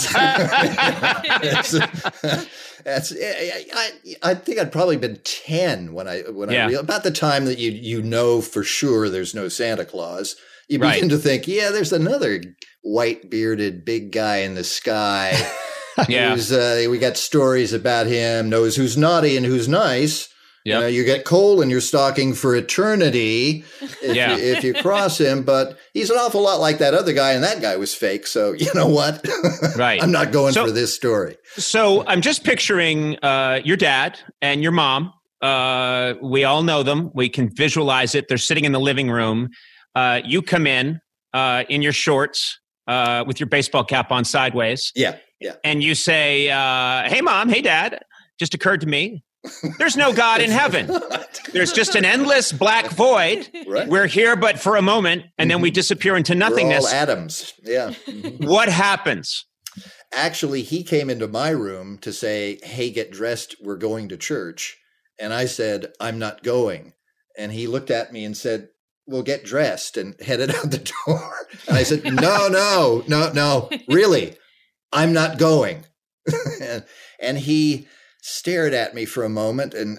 [SPEAKER 2] It's- That's I, I, I think I'd probably been ten when I when
[SPEAKER 1] Yeah.
[SPEAKER 2] I real about the time that you you know for sure there's no Santa Claus. You
[SPEAKER 1] Right.
[SPEAKER 2] begin to think, yeah, there's another white bearded big guy in the sky.
[SPEAKER 1] Yeah.
[SPEAKER 2] Who's, uh, we got stories about him, knows who's naughty and who's nice.
[SPEAKER 1] Yep.
[SPEAKER 2] You know, you get coal in your stocking for eternity if,
[SPEAKER 1] Yeah.
[SPEAKER 2] you, if you cross him, but he's an awful lot like that other guy, and that guy was fake. So you know what?
[SPEAKER 1] Right.
[SPEAKER 2] I'm not going
[SPEAKER 1] So-
[SPEAKER 2] for this story.
[SPEAKER 1] So I'm just picturing uh, your dad and your mom. Uh, we all know them. We can visualize it. They're sitting in the living room. Uh, you come in uh, in your shorts uh, with your baseball cap on sideways,
[SPEAKER 2] Yeah, yeah.
[SPEAKER 1] and you say, uh, "Hey, mom. Hey, dad. Just occurred to me. There's no God in heaven. There's just an endless black void.
[SPEAKER 2] Right.
[SPEAKER 1] We're here but for a moment, and then we disappear into
[SPEAKER 2] We're all
[SPEAKER 1] nothingness.
[SPEAKER 2] atoms. Yeah. Mhm.
[SPEAKER 1] What happens?"
[SPEAKER 2] Actually, he came into my room to say, "Hey, get dressed. We're going to church." And I said, "I'm not going." And he looked at me and said, "Well, get dressed," and headed out the door. And I said, "No, no, no, no, really, I'm not going." and, and he stared at me for a moment and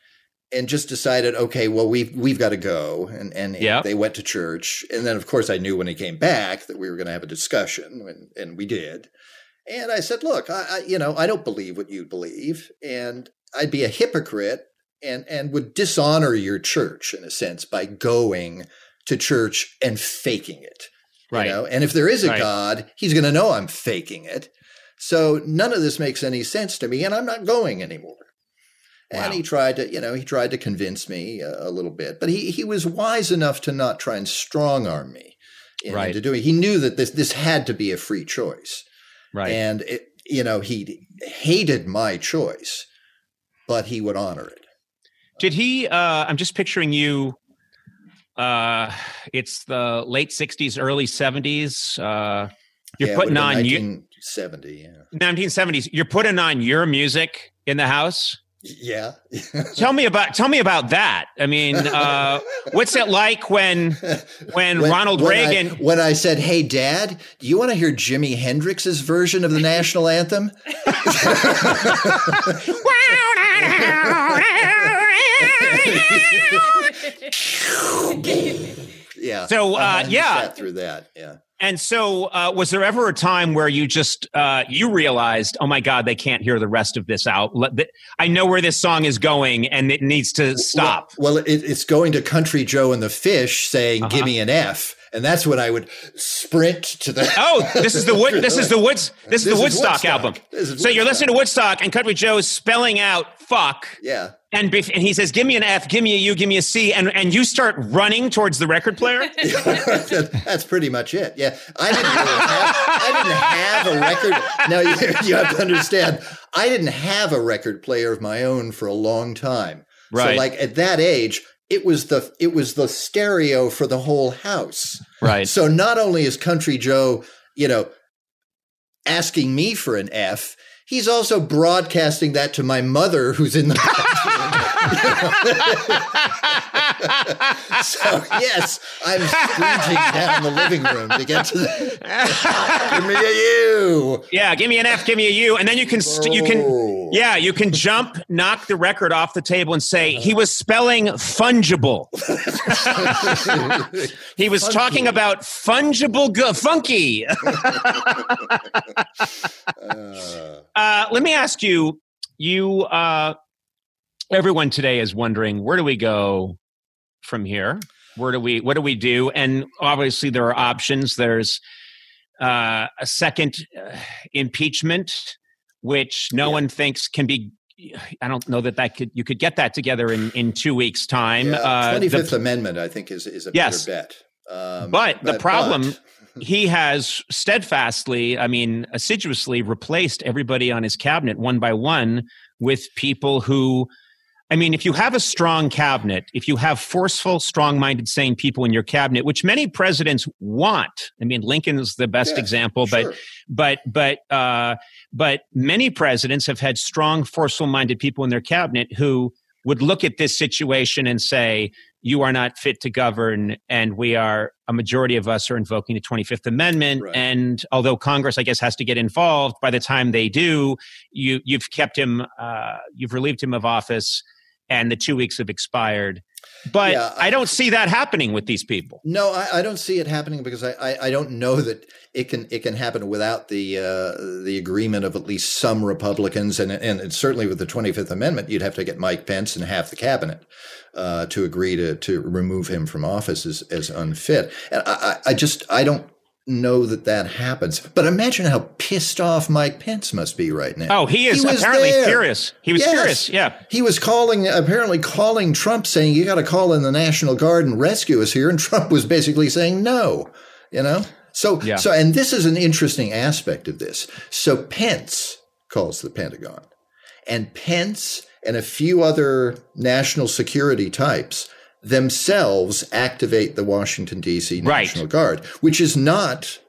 [SPEAKER 2] and just decided, okay, well, we've we've got to go. And and
[SPEAKER 1] Yep.
[SPEAKER 2] they went to church. And then, of course, I knew when he came back that we were going to have a discussion, and, and we did. And I said, "Look, I, I you know I don't believe what you believe, and I'd be a hypocrite and and would dishonor your church in a sense by going to church and faking it."
[SPEAKER 1] Right.
[SPEAKER 2] You know? And if there is a
[SPEAKER 1] Right.
[SPEAKER 2] God, he's going to know I'm faking it. So none of this makes any sense to me, and I'm not going anymore.
[SPEAKER 1] Wow.
[SPEAKER 2] And he tried to, you know, he tried to convince me a, a little bit, but he he was wise enough to not try and strong arm me in-
[SPEAKER 1] Right.
[SPEAKER 2] into doing. He knew that this this had to be a free choice.
[SPEAKER 1] Right.
[SPEAKER 2] And it, you know, he hated my choice, but he would honor it.
[SPEAKER 1] Did he? Uh, I'm just picturing you. Uh, it's the late sixties, early seventies. Uh, you're
[SPEAKER 2] yeah,
[SPEAKER 1] putting on
[SPEAKER 2] nineteen seventy. Yeah.
[SPEAKER 1] nineteen seventies. You're putting on your music in the house.
[SPEAKER 2] Yeah.
[SPEAKER 1] tell me about tell me about that. I mean, uh, what's it like when when, when Ronald
[SPEAKER 2] when
[SPEAKER 1] Reagan?
[SPEAKER 2] I, when I said, "Hey, Dad, do you want to hear Jimi Hendrix's version of the national anthem?" yeah.
[SPEAKER 1] So uh, yeah,
[SPEAKER 2] sat through that. Yeah.
[SPEAKER 1] And so, uh, was there ever a time where you just uh, you realized, oh my God, they can't hear the rest of this out? I know where this song is going, and it needs to stop.
[SPEAKER 2] Well, well it, it's going to Country Joe and the Fish saying, uh-huh. "Give me an F," and that's when I would sprint to the.
[SPEAKER 1] Oh, this is the wood. This is the woods. This, this is the Woodstock, Woodstock. album. So Woodstock. You're listening to Woodstock, and Country Joe's spelling out "fuck."
[SPEAKER 2] Yeah.
[SPEAKER 1] And, and he says, "Give me an F, give me a U, give me a C," and and you start running towards the record player.
[SPEAKER 2] That's pretty much it. Yeah, I didn't really have, I didn't have a record. Now you, you have to understand, I didn't have a record player of my own for a long time.
[SPEAKER 1] Right.
[SPEAKER 2] So, like at that age, it was the it was the stereo for the whole house.
[SPEAKER 1] Right.
[SPEAKER 2] So not only is Country Joe, you know, asking me for an F, he's also broadcasting that to my mother, who's in the bathroom. So yes, I'm screeching down the living room to get to the. Give me a U.
[SPEAKER 1] Yeah, give me an F, give me a U, and then you can st- you can yeah you can jump, knock the record off the table, and say he was spelling fungible. He was funky. Talking about fungible, go- funky. uh. Uh, let me ask you, you, uh, everyone today is wondering, where do we go from here? Where do we, what do we do? And obviously there are options. There's uh, a second uh, impeachment, which no yeah. one thinks can be, I don't know that that could, you could get that together in, in two weeks time.
[SPEAKER 2] Yeah,
[SPEAKER 1] uh,
[SPEAKER 2] twenty-fifth
[SPEAKER 1] the,
[SPEAKER 2] Amendment, I think is, is a
[SPEAKER 1] yes,
[SPEAKER 2] better bet. Um,
[SPEAKER 1] but, but the problem...
[SPEAKER 2] But,
[SPEAKER 1] he has steadfastly, I mean, assiduously replaced everybody on his cabinet one by one with people who, I mean, if you have a strong cabinet, if you have forceful, strong-minded, sane people in your cabinet, which many presidents want. I mean, Lincoln's the best yeah, example,
[SPEAKER 2] sure.
[SPEAKER 1] but but but uh, but many presidents have had strong, forceful-minded people in their cabinet who would look at this situation and say, you are not fit to govern, and we are, a majority of us are invoking the twenty-fifth Amendment. Right. And although Congress, I guess, has to get involved, by the time they do, you, you've kept him, uh, you've relieved him of office, and the two weeks have expired. But yeah, I, I don't see that happening with these people.
[SPEAKER 2] No, I, I don't see it happening because I, I, I don't know that it can it can happen without the uh, the agreement of at least some Republicans, and and certainly with the twenty-fifth Amendment, you'd have to get Mike Pence and half the cabinet uh, to agree to to remove him from office as, as unfit. And I, I just I don't know that that happens. But imagine how pissed off Mike Pence must be right now.
[SPEAKER 1] Oh, he is he apparently there. furious. He was yes. furious. Yeah.
[SPEAKER 2] He was calling, apparently calling Trump saying, you got to call in the National Guard and rescue us here. And Trump was basically saying no, you know? So, yeah. so, and this is an interesting aspect of this. So Pence calls the Pentagon, and Pence and a few other national security types themselves activate the Washington, D C National right. Guard, which is not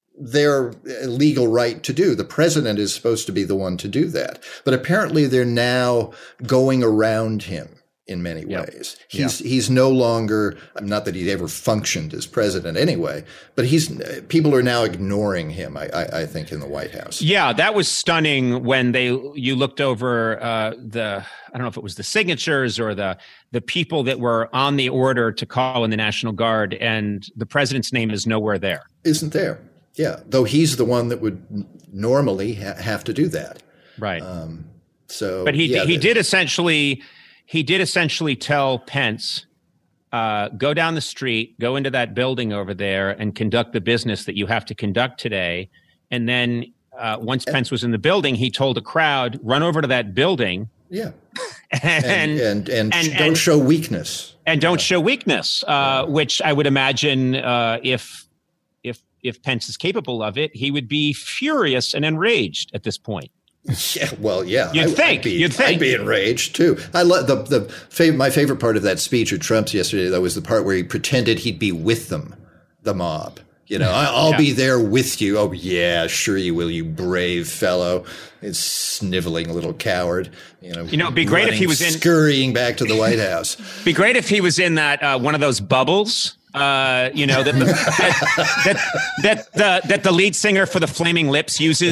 [SPEAKER 2] their legal right to do. The president is supposed to be the one to do that. But apparently they're now going around him in many yep. ways. He's yeah. he's no longer, not that he ever functioned as president anyway, but he's people are now ignoring him, I, I, I think, in the White House.
[SPEAKER 1] Yeah, that was stunning when they you looked over uh, the, I don't know if it was the signatures or the the people that were on the order to call in the National Guard, and the president's name is nowhere there.
[SPEAKER 2] Isn't there? Yeah, though he's the one that would normally ha- have to do that.
[SPEAKER 1] Right.
[SPEAKER 2] Um, so,
[SPEAKER 1] But he
[SPEAKER 2] yeah,
[SPEAKER 1] he
[SPEAKER 2] the,
[SPEAKER 1] did essentially... He did essentially tell Pence, uh, go down the street, go into that building over there and conduct the business that you have to conduct today. And then uh, once and, Pence was in the building, he told a crowd, run over to that building.
[SPEAKER 2] Yeah.
[SPEAKER 1] and,
[SPEAKER 2] and, and, and, and don't and, show weakness.
[SPEAKER 1] And don't yeah. show weakness, uh, yeah. which I would imagine uh, if if if Pence is capable of it, he would be furious and enraged at this point.
[SPEAKER 2] Yeah, well, yeah,
[SPEAKER 1] you'd
[SPEAKER 2] I,
[SPEAKER 1] think.
[SPEAKER 2] I'd be,
[SPEAKER 1] you'd think.
[SPEAKER 2] I'd be enraged too. I love the the fav- my favorite part of that speech of Trump's yesterday, though, was the part where he pretended he'd be with them, the mob. You know, I, I'll yeah. be there with you. Oh yeah, sure you will, you brave fellow. It's sniveling little coward. You know,
[SPEAKER 1] you know, it'd be great
[SPEAKER 2] running,
[SPEAKER 1] if he was in
[SPEAKER 2] scurrying back to the White House.
[SPEAKER 1] Be great if he was in that uh, one of those bubbles. Uh, you know that the, that that that the, that the lead singer for the Flaming Lips uses.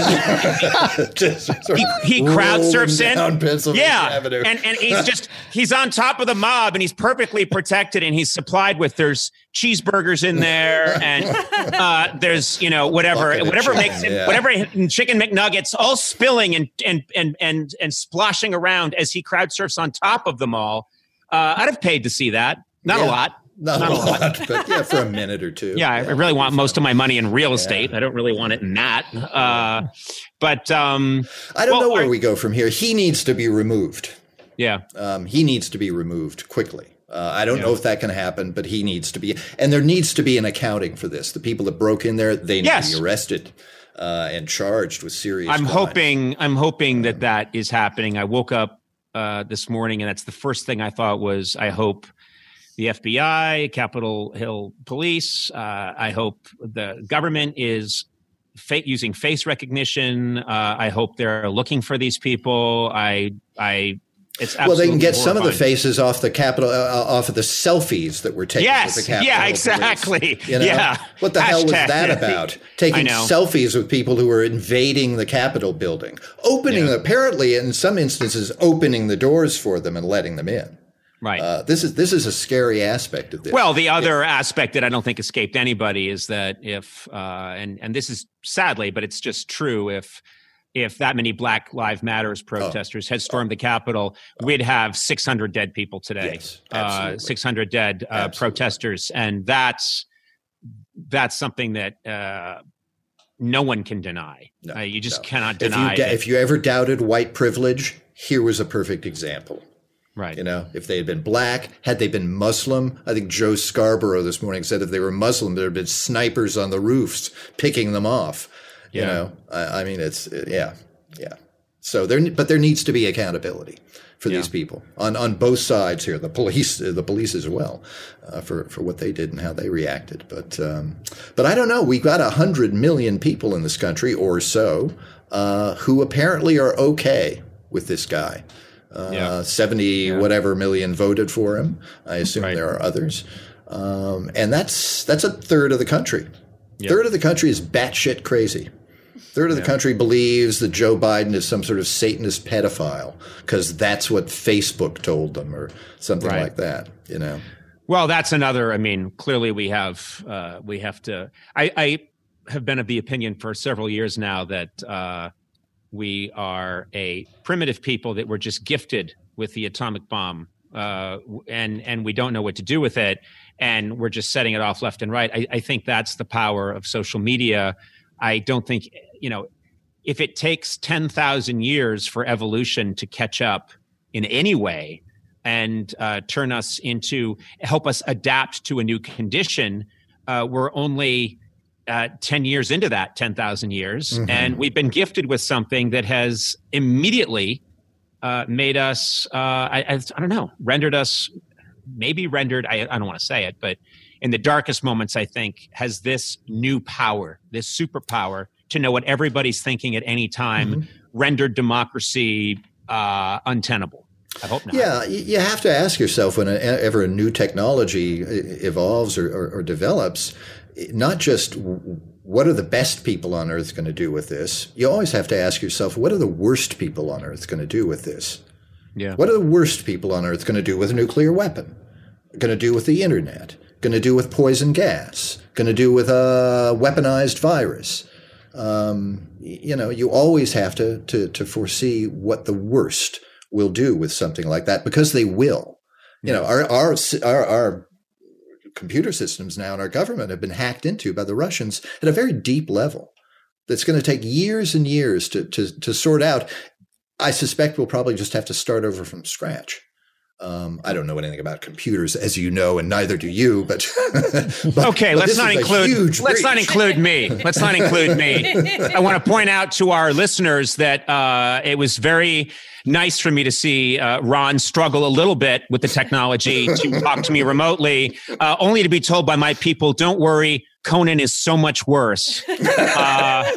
[SPEAKER 1] he, he crowd surfs in, yeah, Avenue. and and he's just he's on top of the mob, and he's perfectly protected, and he's supplied with there's cheeseburgers in there, and uh, there's you know whatever whatever chicken, makes it, yeah. whatever chicken McNuggets, all spilling and and and and and splashing around as he crowd surfs on top of them all. Uh, I'd have paid to see that. Not
[SPEAKER 2] yeah.
[SPEAKER 1] a lot.
[SPEAKER 2] Not, Not a lot, lot, but yeah, for a minute or two.
[SPEAKER 1] Yeah, yeah I really want most of my money in real estate. Yeah. I don't really want it in that. Uh, but um,
[SPEAKER 2] I don't
[SPEAKER 1] well,
[SPEAKER 2] know where
[SPEAKER 1] are,
[SPEAKER 2] we go from here. He needs to be removed.
[SPEAKER 1] Yeah.
[SPEAKER 2] Um, he needs to be removed quickly. Uh, I don't
[SPEAKER 1] yeah.
[SPEAKER 2] know if that can happen, but he needs to be. And there needs to be an accounting for this. The people that broke in there, they need
[SPEAKER 1] yes.
[SPEAKER 2] to be arrested uh, and charged with serious
[SPEAKER 1] I'm
[SPEAKER 2] crimes.
[SPEAKER 1] hoping, I'm hoping that that is happening. I woke up uh, this morning, and that's the first thing I thought was, I hope the F B I, Capitol Hill Police. Uh, I hope the government is fa- using face recognition. Uh, I hope they're looking for these people. I, I, it's
[SPEAKER 2] well, they can get
[SPEAKER 1] horrifying.
[SPEAKER 2] some of the faces off the Capitol, uh, off of the selfies that were taken.
[SPEAKER 1] Yes,
[SPEAKER 2] with the Capitol
[SPEAKER 1] yeah,
[SPEAKER 2] Hill
[SPEAKER 1] exactly.
[SPEAKER 2] Police. You know?
[SPEAKER 1] Yeah,
[SPEAKER 2] what the
[SPEAKER 1] Hashtag.
[SPEAKER 2] hell was that about? Taking selfies with people who were invading the Capitol building, opening yeah. apparently in some instances opening the doors for them and letting them in.
[SPEAKER 1] Right.
[SPEAKER 2] Uh, this is this is a scary aspect of this.
[SPEAKER 1] Well, the other yeah. aspect that I don't think escaped anybody is that if, uh, and and this is sadly, but it's just true, if if that many Black Lives Matters protesters oh. had stormed oh. the Capitol, oh. we'd have six hundred dead people today.
[SPEAKER 2] Yes,
[SPEAKER 1] uh, six hundred dead uh, protesters, and that's that's something that uh, no one can deny.
[SPEAKER 2] No,
[SPEAKER 1] uh, you just
[SPEAKER 2] no.
[SPEAKER 1] cannot deny.
[SPEAKER 2] If you, da- if you ever doubted white privilege, here was a perfect example.
[SPEAKER 1] Right.
[SPEAKER 2] You know, if they had been black, had they been Muslim, I think Joe Scarborough this morning said if they were Muslim, there had been snipers on the roofs picking them off. Yeah. You know, I, I mean, it's, yeah, yeah. So there, but there needs to be accountability for yeah. these people on, on both sides here, the police, the police as well, uh, for, for what they did and how they reacted. But, um, but I don't know. We've got a hundred million people in this country or so, uh, who apparently are okay with this guy. Uh, yeah. seventy yeah. whatever million voted for him. I assume right. there are others. Um, and that's that's a third of the country. Yep. Third of the country is batshit crazy. Third of the yeah. country believes that Joe Biden is some sort of Satanist pedophile because that's what Facebook told them or something right. like that, you know.
[SPEAKER 1] Well, that's another, I mean, clearly we have, uh, we have to, I, I have been of the opinion for several years now that, uh, we are a primitive people that were just gifted with the atomic bomb, uh, and and we don't know what to do with it, and we're just setting it off left and right. I, I think that's the power of social media. I don't think, you know, if it takes ten thousand years for evolution to catch up in any way and uh, turn us into, help us adapt to a new condition, uh, we're only Uh, ten years into that ten thousand years. Mm-hmm. And we've been gifted with something that has immediately uh, made us, uh, I, I, I don't know, rendered us, maybe rendered, I, I don't want to say it, but in the darkest moments, I think, has this new power, this superpower to know what everybody's thinking at any time, mm-hmm. rendered democracy uh, untenable. I hope not.
[SPEAKER 2] Yeah, you have to ask yourself whenever a new technology evolves or, or, or develops, not just what are the best people on earth going to do with this? You always have to ask yourself, what are the worst people on earth going to do with this?
[SPEAKER 1] Yeah.
[SPEAKER 2] What are the worst people on earth going to do with a nuclear weapon? Going to do with the internet? Going to do with poison gas? Going to do with a weaponized virus? Um, you know, you always have to, to, to foresee what the worst will do with something like that, because they will. You know, our, our, our, our computer systems now in our government have been hacked into by the Russians at a very deep level. That's going to take years and years to, to, to sort out. I suspect we'll probably just have to start over from scratch Um, I don't know anything about computers, as you know, and neither do you. But, but
[SPEAKER 1] okay,
[SPEAKER 2] but
[SPEAKER 1] let's not include. Let's not include me. Let's not include me. I want to point out to our listeners that uh, it was very nice for me to see uh, Ron struggle a little bit with the technology to talk to me remotely, uh, only to be told by my people, "Don't worry, Conan is so much worse." Uh,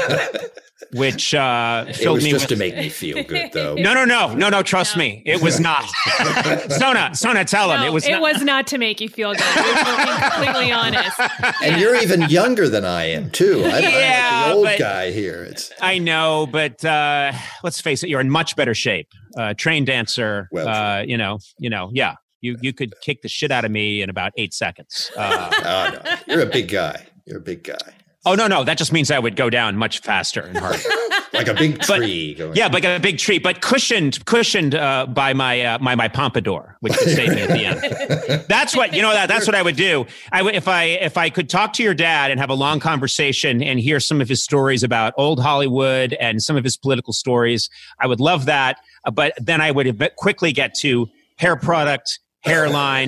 [SPEAKER 1] Which uh, filled
[SPEAKER 2] it was
[SPEAKER 1] me
[SPEAKER 2] just
[SPEAKER 1] with...
[SPEAKER 2] to make me feel good, though.
[SPEAKER 1] No, no, no, no, no. Trust
[SPEAKER 4] no.
[SPEAKER 1] me, it was not. Sona, Sona, tell him
[SPEAKER 4] no,
[SPEAKER 1] it was.
[SPEAKER 4] It
[SPEAKER 1] not...
[SPEAKER 4] was not to make you feel good. Being completely honest.
[SPEAKER 2] And you're even younger than I am, too. I'm,
[SPEAKER 1] yeah,
[SPEAKER 2] I'm like the old
[SPEAKER 1] but,
[SPEAKER 2] guy here. It's...
[SPEAKER 1] I know, but uh, let's face it, you're in much better shape. Uh, trained dancer.
[SPEAKER 2] Well,
[SPEAKER 1] uh, you know, you know, yeah. You you could kick the shit out of me in about eight seconds. Uh,
[SPEAKER 2] oh no, you're a big guy. You're a big guy.
[SPEAKER 1] Oh, no, no. That just means I would go down much faster and harder.
[SPEAKER 2] Like a big tree.
[SPEAKER 1] But,
[SPEAKER 2] going
[SPEAKER 1] yeah, like a big tree, but cushioned cushioned uh, by my uh, my my pompadour, which would save me at the end. That's what, you know, that that's what I would do. I would, if I if I could talk to your dad and have a long conversation and hear some of his stories about old Hollywood and some of his political stories, I would love that. Uh, but then I would quickly get to hair product, hairline.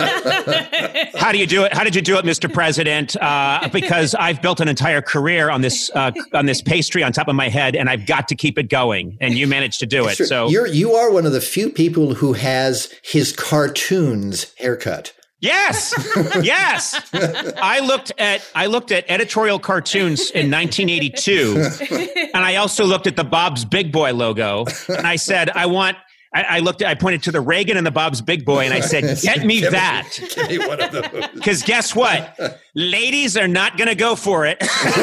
[SPEAKER 1] How do you do it? How did you do it, Mister President? Uh, because I've built an entire career on this uh, on this pastry on top of my head, and I've got to keep it going. And you managed to do it.
[SPEAKER 2] Sure.
[SPEAKER 1] So
[SPEAKER 2] you're you are one of the few people who has his cartoons haircut.
[SPEAKER 1] Yes, yes. I looked at I looked at editorial cartoons in nineteen eighty-two, and I also looked at the Bob's Big Boy logo, and I said, I want. I looked at, I pointed to the Reagan and the Bob's Big Boy and I said, get me that.
[SPEAKER 2] Give me one of those.
[SPEAKER 1] Because guess what? Ladies are not going to go for it.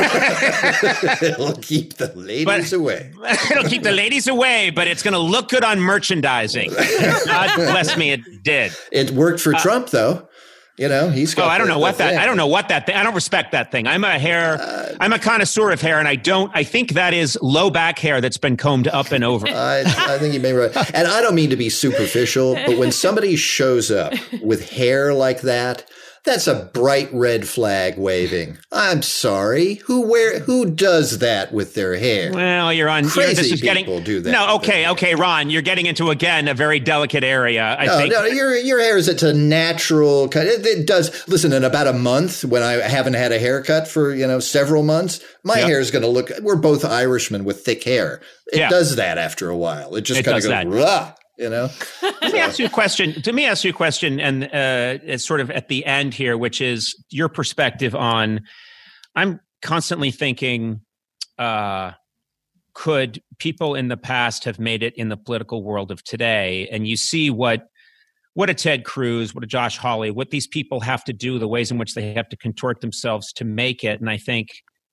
[SPEAKER 2] It'll keep the ladies
[SPEAKER 1] but,
[SPEAKER 2] away.
[SPEAKER 1] It'll keep the ladies away, but it's going to look good on merchandising. God bless me, it did.
[SPEAKER 2] It worked for uh, Trump, though. You know, he's got.
[SPEAKER 1] Oh, I don't
[SPEAKER 2] the,
[SPEAKER 1] know what that.
[SPEAKER 2] Thing.
[SPEAKER 1] I don't know what that thing. I don't respect that thing. I'm a hair. Uh, I'm a connoisseur of hair, and I don't. I think that is low back hair that's been combed up and over.
[SPEAKER 2] I, I think you may be right. And I don't mean to be superficial, but when somebody shows up with hair like that, that's a bright red flag waving. I'm sorry. Who wear? Who does that with their hair?
[SPEAKER 1] Well, you're on.
[SPEAKER 2] Crazy
[SPEAKER 1] you're, this is
[SPEAKER 2] people
[SPEAKER 1] getting,
[SPEAKER 2] do that.
[SPEAKER 1] No, okay, okay, Ron. You're getting into again a very delicate area. I
[SPEAKER 2] no,
[SPEAKER 1] think.
[SPEAKER 2] no, your your hair is it's a natural cut. It, it does. Listen, in about a month, when I haven't had a haircut for you know several months, my yep. hair is going to look. We're both Irishmen with thick hair. It yeah. does that after a while. It just kind of goes. Rah. You know,
[SPEAKER 1] let me ask you a question. To me, ask you a question, and uh, it's sort of at the end here, which is your perspective on. I'm constantly thinking, uh, could people in the past have made it in the political world of today? And you see what what a Ted Cruz, what a Josh Hawley, what these people have to do, the ways in which they have to contort themselves to make it. And I think,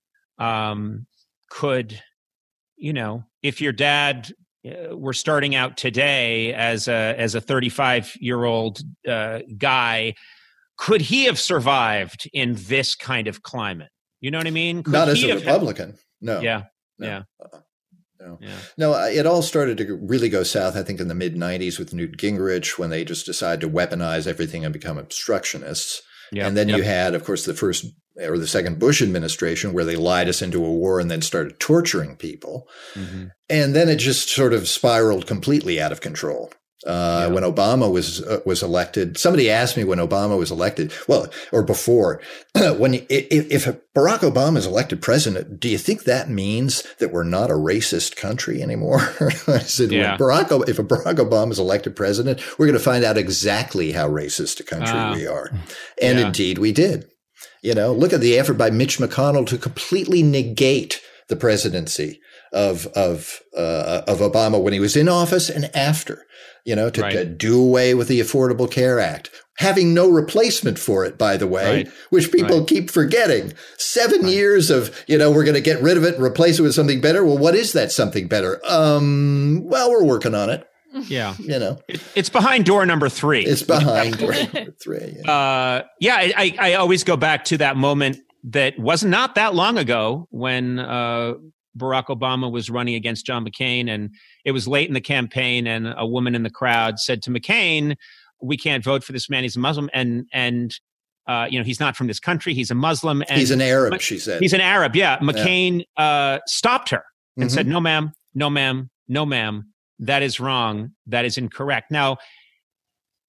[SPEAKER 1] um, could you know, if your dad. Uh, we're starting out today as a as a thirty-five year old uh, guy. Could he have survived in this kind of climate? You know what I mean? Could
[SPEAKER 2] Not as a
[SPEAKER 1] have
[SPEAKER 2] Republican. Had, no.
[SPEAKER 1] Yeah.
[SPEAKER 2] No.
[SPEAKER 1] Yeah.
[SPEAKER 2] Uh-uh. No.
[SPEAKER 1] Yeah.
[SPEAKER 2] No, it all started to really go south, I think, in the mid nineties with Newt Gingrich when they just decided to weaponize everything and become obstructionists. Yep. And then yep. you had, of course, the first or the second Bush administration where they lied us into a war and then started torturing people. Mm-hmm. And then it just sort of spiraled completely out of control. Uh, yeah. When Obama was uh, was elected, somebody asked me when Obama was elected, well, or before, when if, if Barack Obama is elected president, do you think that means that we're not a racist country anymore? I said, yeah. when Barack, if Barack Obama is elected president, we're going to find out exactly how racist a country uh, we are. And yeah. indeed we did. You know, look at the effort by Mitch McConnell to completely negate the presidency of of uh, of Obama when he was in office and after. You know, to, right. to do away with the Affordable Care Act, having no replacement for it, by the way, right. which people right. keep forgetting. Seven right. years of, you know, we're going to get rid of it and replace it with something better. Well, what is that something better? Um, well, we're working on it.
[SPEAKER 1] Yeah.
[SPEAKER 2] You know,
[SPEAKER 1] it, it's behind door number three.
[SPEAKER 2] It's behind door number three.
[SPEAKER 1] Yeah, uh, yeah I, I always go back to that moment that was not that long ago when uh, Barack Obama was running against John McCain, and it was late in the campaign, and a woman in the crowd said to McCain, "We can't vote for this man. He's a Muslim, and and uh, you know he's not from this country. He's a Muslim. And
[SPEAKER 2] he's an Arab." Ma- she said,
[SPEAKER 1] "He's an Arab." Yeah. McCain yeah. Uh, stopped her and mm-hmm. said, "No, ma'am. No, ma'am. No, ma'am. That is wrong. That is incorrect." Now,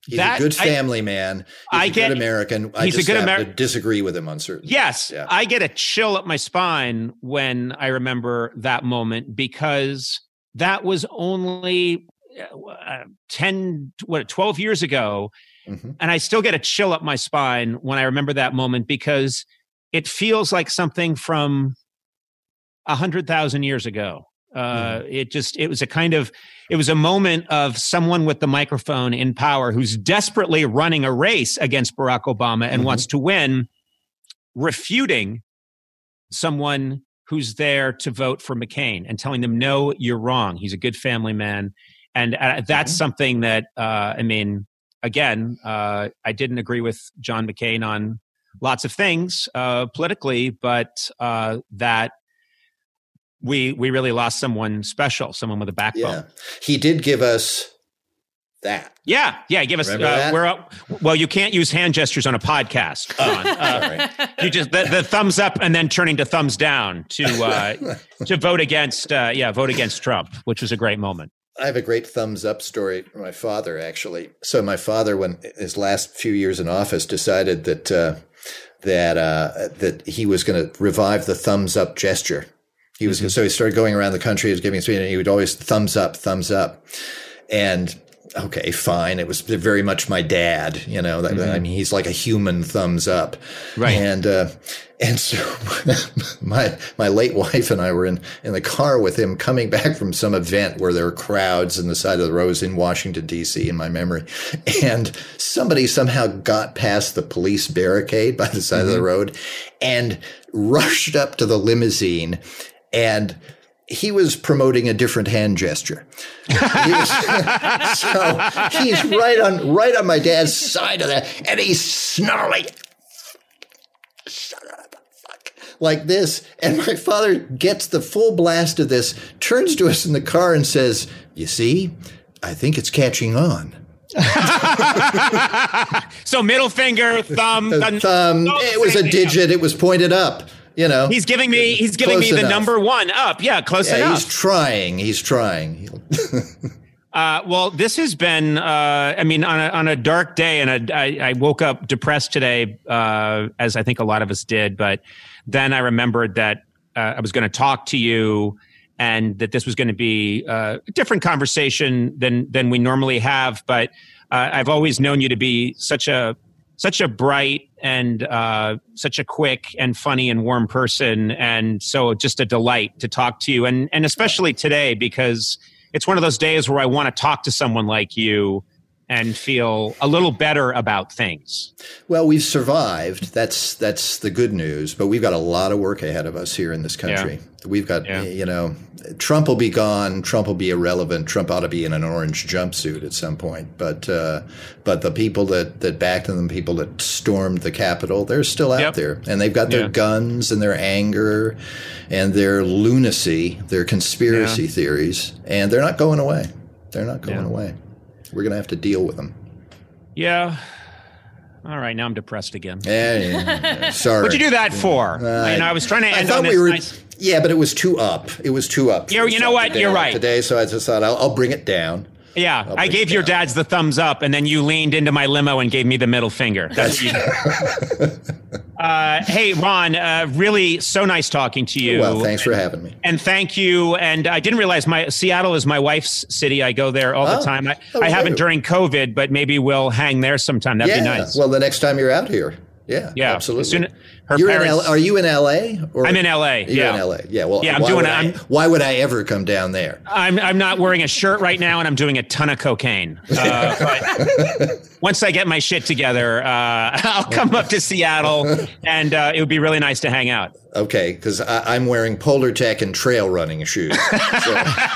[SPEAKER 2] He's
[SPEAKER 1] that,
[SPEAKER 2] a good family
[SPEAKER 1] I,
[SPEAKER 2] man. He's
[SPEAKER 1] I
[SPEAKER 2] a
[SPEAKER 1] get,
[SPEAKER 2] good American. I
[SPEAKER 1] he's
[SPEAKER 2] just
[SPEAKER 1] a good
[SPEAKER 2] have
[SPEAKER 1] Amer-
[SPEAKER 2] to disagree with him on certain
[SPEAKER 1] Yes,
[SPEAKER 2] things. Yeah.
[SPEAKER 1] I get a chill up my spine when I remember that moment because that was only uh, ten, what, twelve years ago. Mm-hmm. And I still get a chill up my spine when I remember that moment because it feels like something from a hundred thousand years ago. Uh, mm. It just, it was a kind of, it was a moment of someone with the microphone in power who's desperately running a race against Barack Obama and mm-hmm. wants to win, refuting someone who's there to vote for McCain and telling them, no, you're wrong. He's a good family man. And uh, that's mm-hmm. something that, uh, I mean, again, uh, I didn't agree with John McCain on lots of things uh, politically, but uh, that we we really lost someone special, someone with a backbone.
[SPEAKER 2] Yeah, he did give us that.
[SPEAKER 1] Yeah, yeah, give us. Uh, we're up. Well, you can't use hand gestures on a podcast. John. Uh, you just the, the thumbs up and then turning to thumbs down to uh, to vote against. Uh, yeah, vote against Trump, which was a great moment.
[SPEAKER 2] I have a great thumbs up story from my father, actually. So my father, when his last few years in office, decided that uh, that uh, that he was going to revive the thumbs up gesture. He was mm-hmm. so he started going around the country, he was giving a speech, and he would always thumbs up, thumbs up, and. Okay, fine. It was very much my dad, you know, that, mm-hmm. I mean, he's like a human thumbs up.
[SPEAKER 1] Right.
[SPEAKER 2] And, uh, and so my, my late wife and I were in, in the car with him coming back from some event where there were crowds in the side of the roads in Washington, D C, in my memory. And somebody somehow got past the police barricade by the side mm-hmm. of the road and rushed up to the limousine, and he was promoting a different hand gesture. He was, so he's right on right on my dad's side of that, and he's snarling, shut up, fuck, like this. And my father gets the full blast of this, turns to us in the car and says, "You see, I think it's catching on."
[SPEAKER 1] So middle finger, thumb,
[SPEAKER 2] thumb. thumb it was a digit. It was pointed up. You know,
[SPEAKER 1] he's giving me he's giving me the
[SPEAKER 2] enough.
[SPEAKER 1] number one up. Yeah, close
[SPEAKER 2] yeah,
[SPEAKER 1] enough.
[SPEAKER 2] He's trying. He's trying.
[SPEAKER 1] uh, well, this has been. Uh, I mean, on a, on a dark day, and a, I, I woke up depressed today, uh, as I think a lot of us did. But then I remembered that uh, I was going to talk to you, and that this was going to be uh, a different conversation than than we normally have. But uh, I've always known you to be such a such a bright and uh, such a quick and funny and warm person. And so just a delight to talk to you. And, and especially today, because it's one of those days where I want to talk to someone like you and feel a little better about things.
[SPEAKER 2] Well, we've survived. That's that's the good news. But we've got a lot of work ahead of us here in this country. Yeah. We've got, yeah. you know, Trump will be gone. Trump will be irrelevant. Trump ought to be in an orange jumpsuit at some point. But uh, but the people that, that backed him, the people that stormed the Capitol, they're still out yep. there. And they've got their yeah. guns and their anger and their lunacy, their conspiracy yeah. theories. And they're not going away. They're not going yeah. away. We're going to have to deal with them.
[SPEAKER 1] Yeah. All right. Now I'm depressed again.
[SPEAKER 2] Yeah, yeah, yeah. Sorry.
[SPEAKER 1] What'd you do that for? Uh, I, you know, I was trying to end
[SPEAKER 2] I thought
[SPEAKER 1] on this
[SPEAKER 2] we were,
[SPEAKER 1] nice...
[SPEAKER 2] Yeah, but it was too up. It was too up.
[SPEAKER 1] You're, you know what? You're right.
[SPEAKER 2] Today, so I just thought I'll, I'll bring it down.
[SPEAKER 1] Yeah. I gave your dads the thumbs up, and then you leaned into my limo and gave me the middle finger. That's you. uh, hey, Ron, uh, really so nice talking to you.
[SPEAKER 2] Well, thanks for having me.
[SPEAKER 1] And thank you. And I didn't realize my Seattle is my wife's city. I go there all oh, the time. I, oh, I haven't during COVID, but maybe we'll hang there sometime. That'd
[SPEAKER 2] yeah.
[SPEAKER 1] be nice.
[SPEAKER 2] Well, the next time you're out here. Yeah, yeah, absolutely. Soon,
[SPEAKER 1] her
[SPEAKER 2] You're
[SPEAKER 1] parents,
[SPEAKER 2] in L- are you in L A? Or
[SPEAKER 1] I'm in L A.
[SPEAKER 2] You're
[SPEAKER 1] yeah.
[SPEAKER 2] in L A. Yeah. Well,
[SPEAKER 1] yeah, I'm
[SPEAKER 2] why
[SPEAKER 1] doing.
[SPEAKER 2] Would I,
[SPEAKER 1] I'm,
[SPEAKER 2] why would I ever come down there?
[SPEAKER 1] I'm I'm not wearing a shirt right now, and I'm doing a ton of cocaine. Uh, but once I get my shit together, uh, I'll come up to Seattle, and uh, it would be really nice to hang out.
[SPEAKER 2] Okay, because I'm wearing Polar Tech and trail running shoes. So.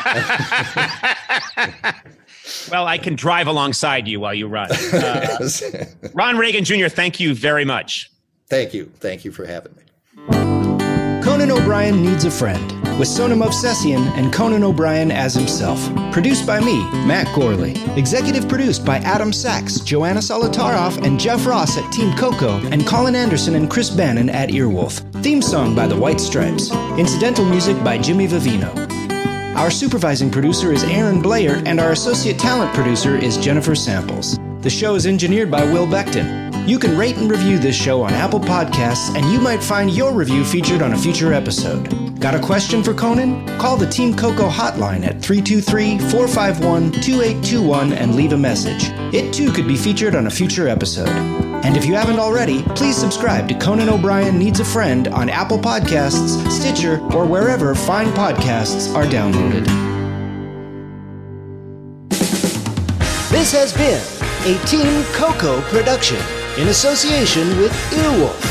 [SPEAKER 1] Well, I can drive alongside you while you run. Uh, Ron Reagan Junior, thank you very much.
[SPEAKER 2] Thank you. Thank you for having me.
[SPEAKER 5] Conan O'Brien Needs a Friend, with Sonam Movsesian and Conan O'Brien as himself. Produced by me, Matt Gorley. Executive produced by Adam Sachs, Joanna Solitaroff, and Jeff Ross at Team Coco, and Colin Anderson and Chris Bannon at Earwolf. Theme song by The White Stripes. Incidental music by Jimmy Vivino. Our supervising producer is Aaron Blair, and our associate talent producer is Jennifer Samples. The show is engineered by Will Beckton. You can rate and review this show on Apple Podcasts, and you might find your review featured on a future episode. Got a question for Conan? Call the Team Coco hotline at three two three, four five one, two eight two one and leave a message. It too could be featured on a future episode. And if you haven't already, please subscribe to Conan O'Brien Needs a Friend on Apple Podcasts, Stitcher, or wherever fine podcasts are downloaded. This has been a Team Coco production in association with Earwolf.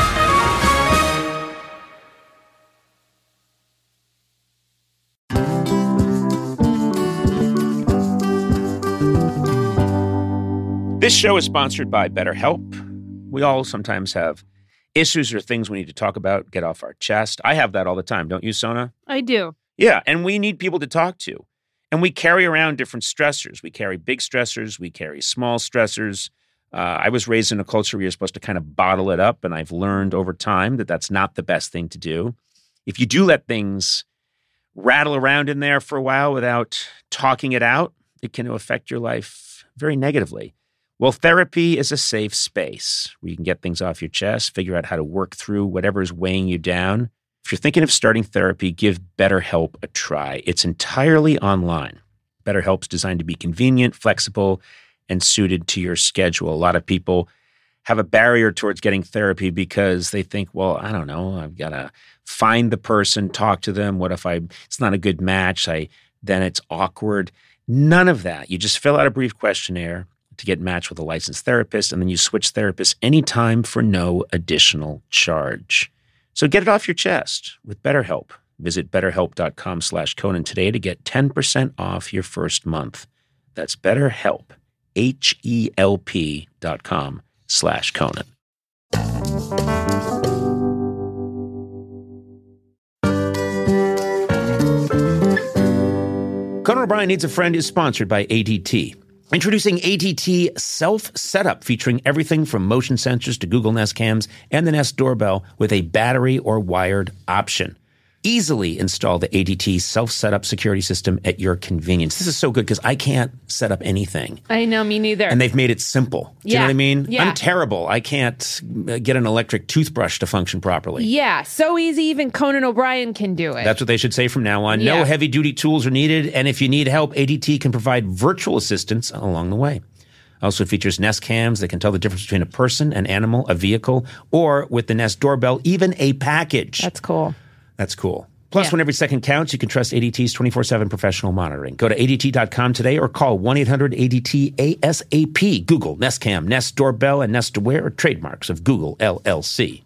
[SPEAKER 1] This show is sponsored by BetterHelp. We all sometimes have issues or things we need to talk about, get off our chest. I have that all the time, don't you, Sona?
[SPEAKER 4] I do.
[SPEAKER 1] Yeah, and we need people to talk to. And we carry around different stressors. We carry big stressors. We carry small stressors. Uh, I was raised in a culture where you're supposed to kind of bottle it up, and I've learned over time that that's not the best thing to do. If you do let things rattle around in there for a while without talking it out, it can affect your life very negatively. Well, therapy is a safe space where you can get things off your chest, figure out how to work through whatever is weighing you down. If you're thinking of starting therapy, give BetterHelp a try. It's entirely online. BetterHelp's designed to be convenient, flexible, and suited to your schedule. A lot of people have a barrier towards getting therapy because they think, well, I don't know, I've got to find the person, talk to them. What if I it's not a good match? I then it's awkward. None of that. You just fill out a brief questionnaire to get matched with a licensed therapist, and then you switch therapists anytime for no additional charge. So get it off your chest with BetterHelp. Visit betterhelp.com slash Conan today to get ten percent off your first month. That's BetterHelp, H-E-L-P dot com slash Conan. Conan O'Brien Needs a Friend is sponsored by A D T. Introducing A D T Self-Setup, featuring everything from motion sensors to Google Nest Cams and the Nest Doorbell with a battery or wired option. Easily install the A D T Self-Setup security system at your convenience. This is so good because I can't set up anything.
[SPEAKER 4] I know, me neither.
[SPEAKER 1] And they've made it simple. Do
[SPEAKER 4] yeah.
[SPEAKER 1] you know what I mean?
[SPEAKER 4] Yeah.
[SPEAKER 1] I'm terrible. I can't get an electric toothbrush to function properly.
[SPEAKER 4] Yeah, so easy even Conan O'Brien can do it.
[SPEAKER 1] That's what they should say from now on.
[SPEAKER 4] Yeah.
[SPEAKER 1] No heavy-duty tools are needed, and if you need help, A D T can provide virtual assistance along the way. Also features Nest Cams that can tell the difference between a person, an animal, a vehicle, or with the Nest Doorbell, even a package.
[SPEAKER 4] That's cool.
[SPEAKER 1] That's cool. Plus,
[SPEAKER 4] yeah.
[SPEAKER 1] when every second counts, you can trust A D T's twenty-four seven professional monitoring. Go to A D T dot com today or call one eight hundred A D T A S A P. Google Nest Cam, Nest Doorbell, and Nest Aware are trademarks of Google L L C.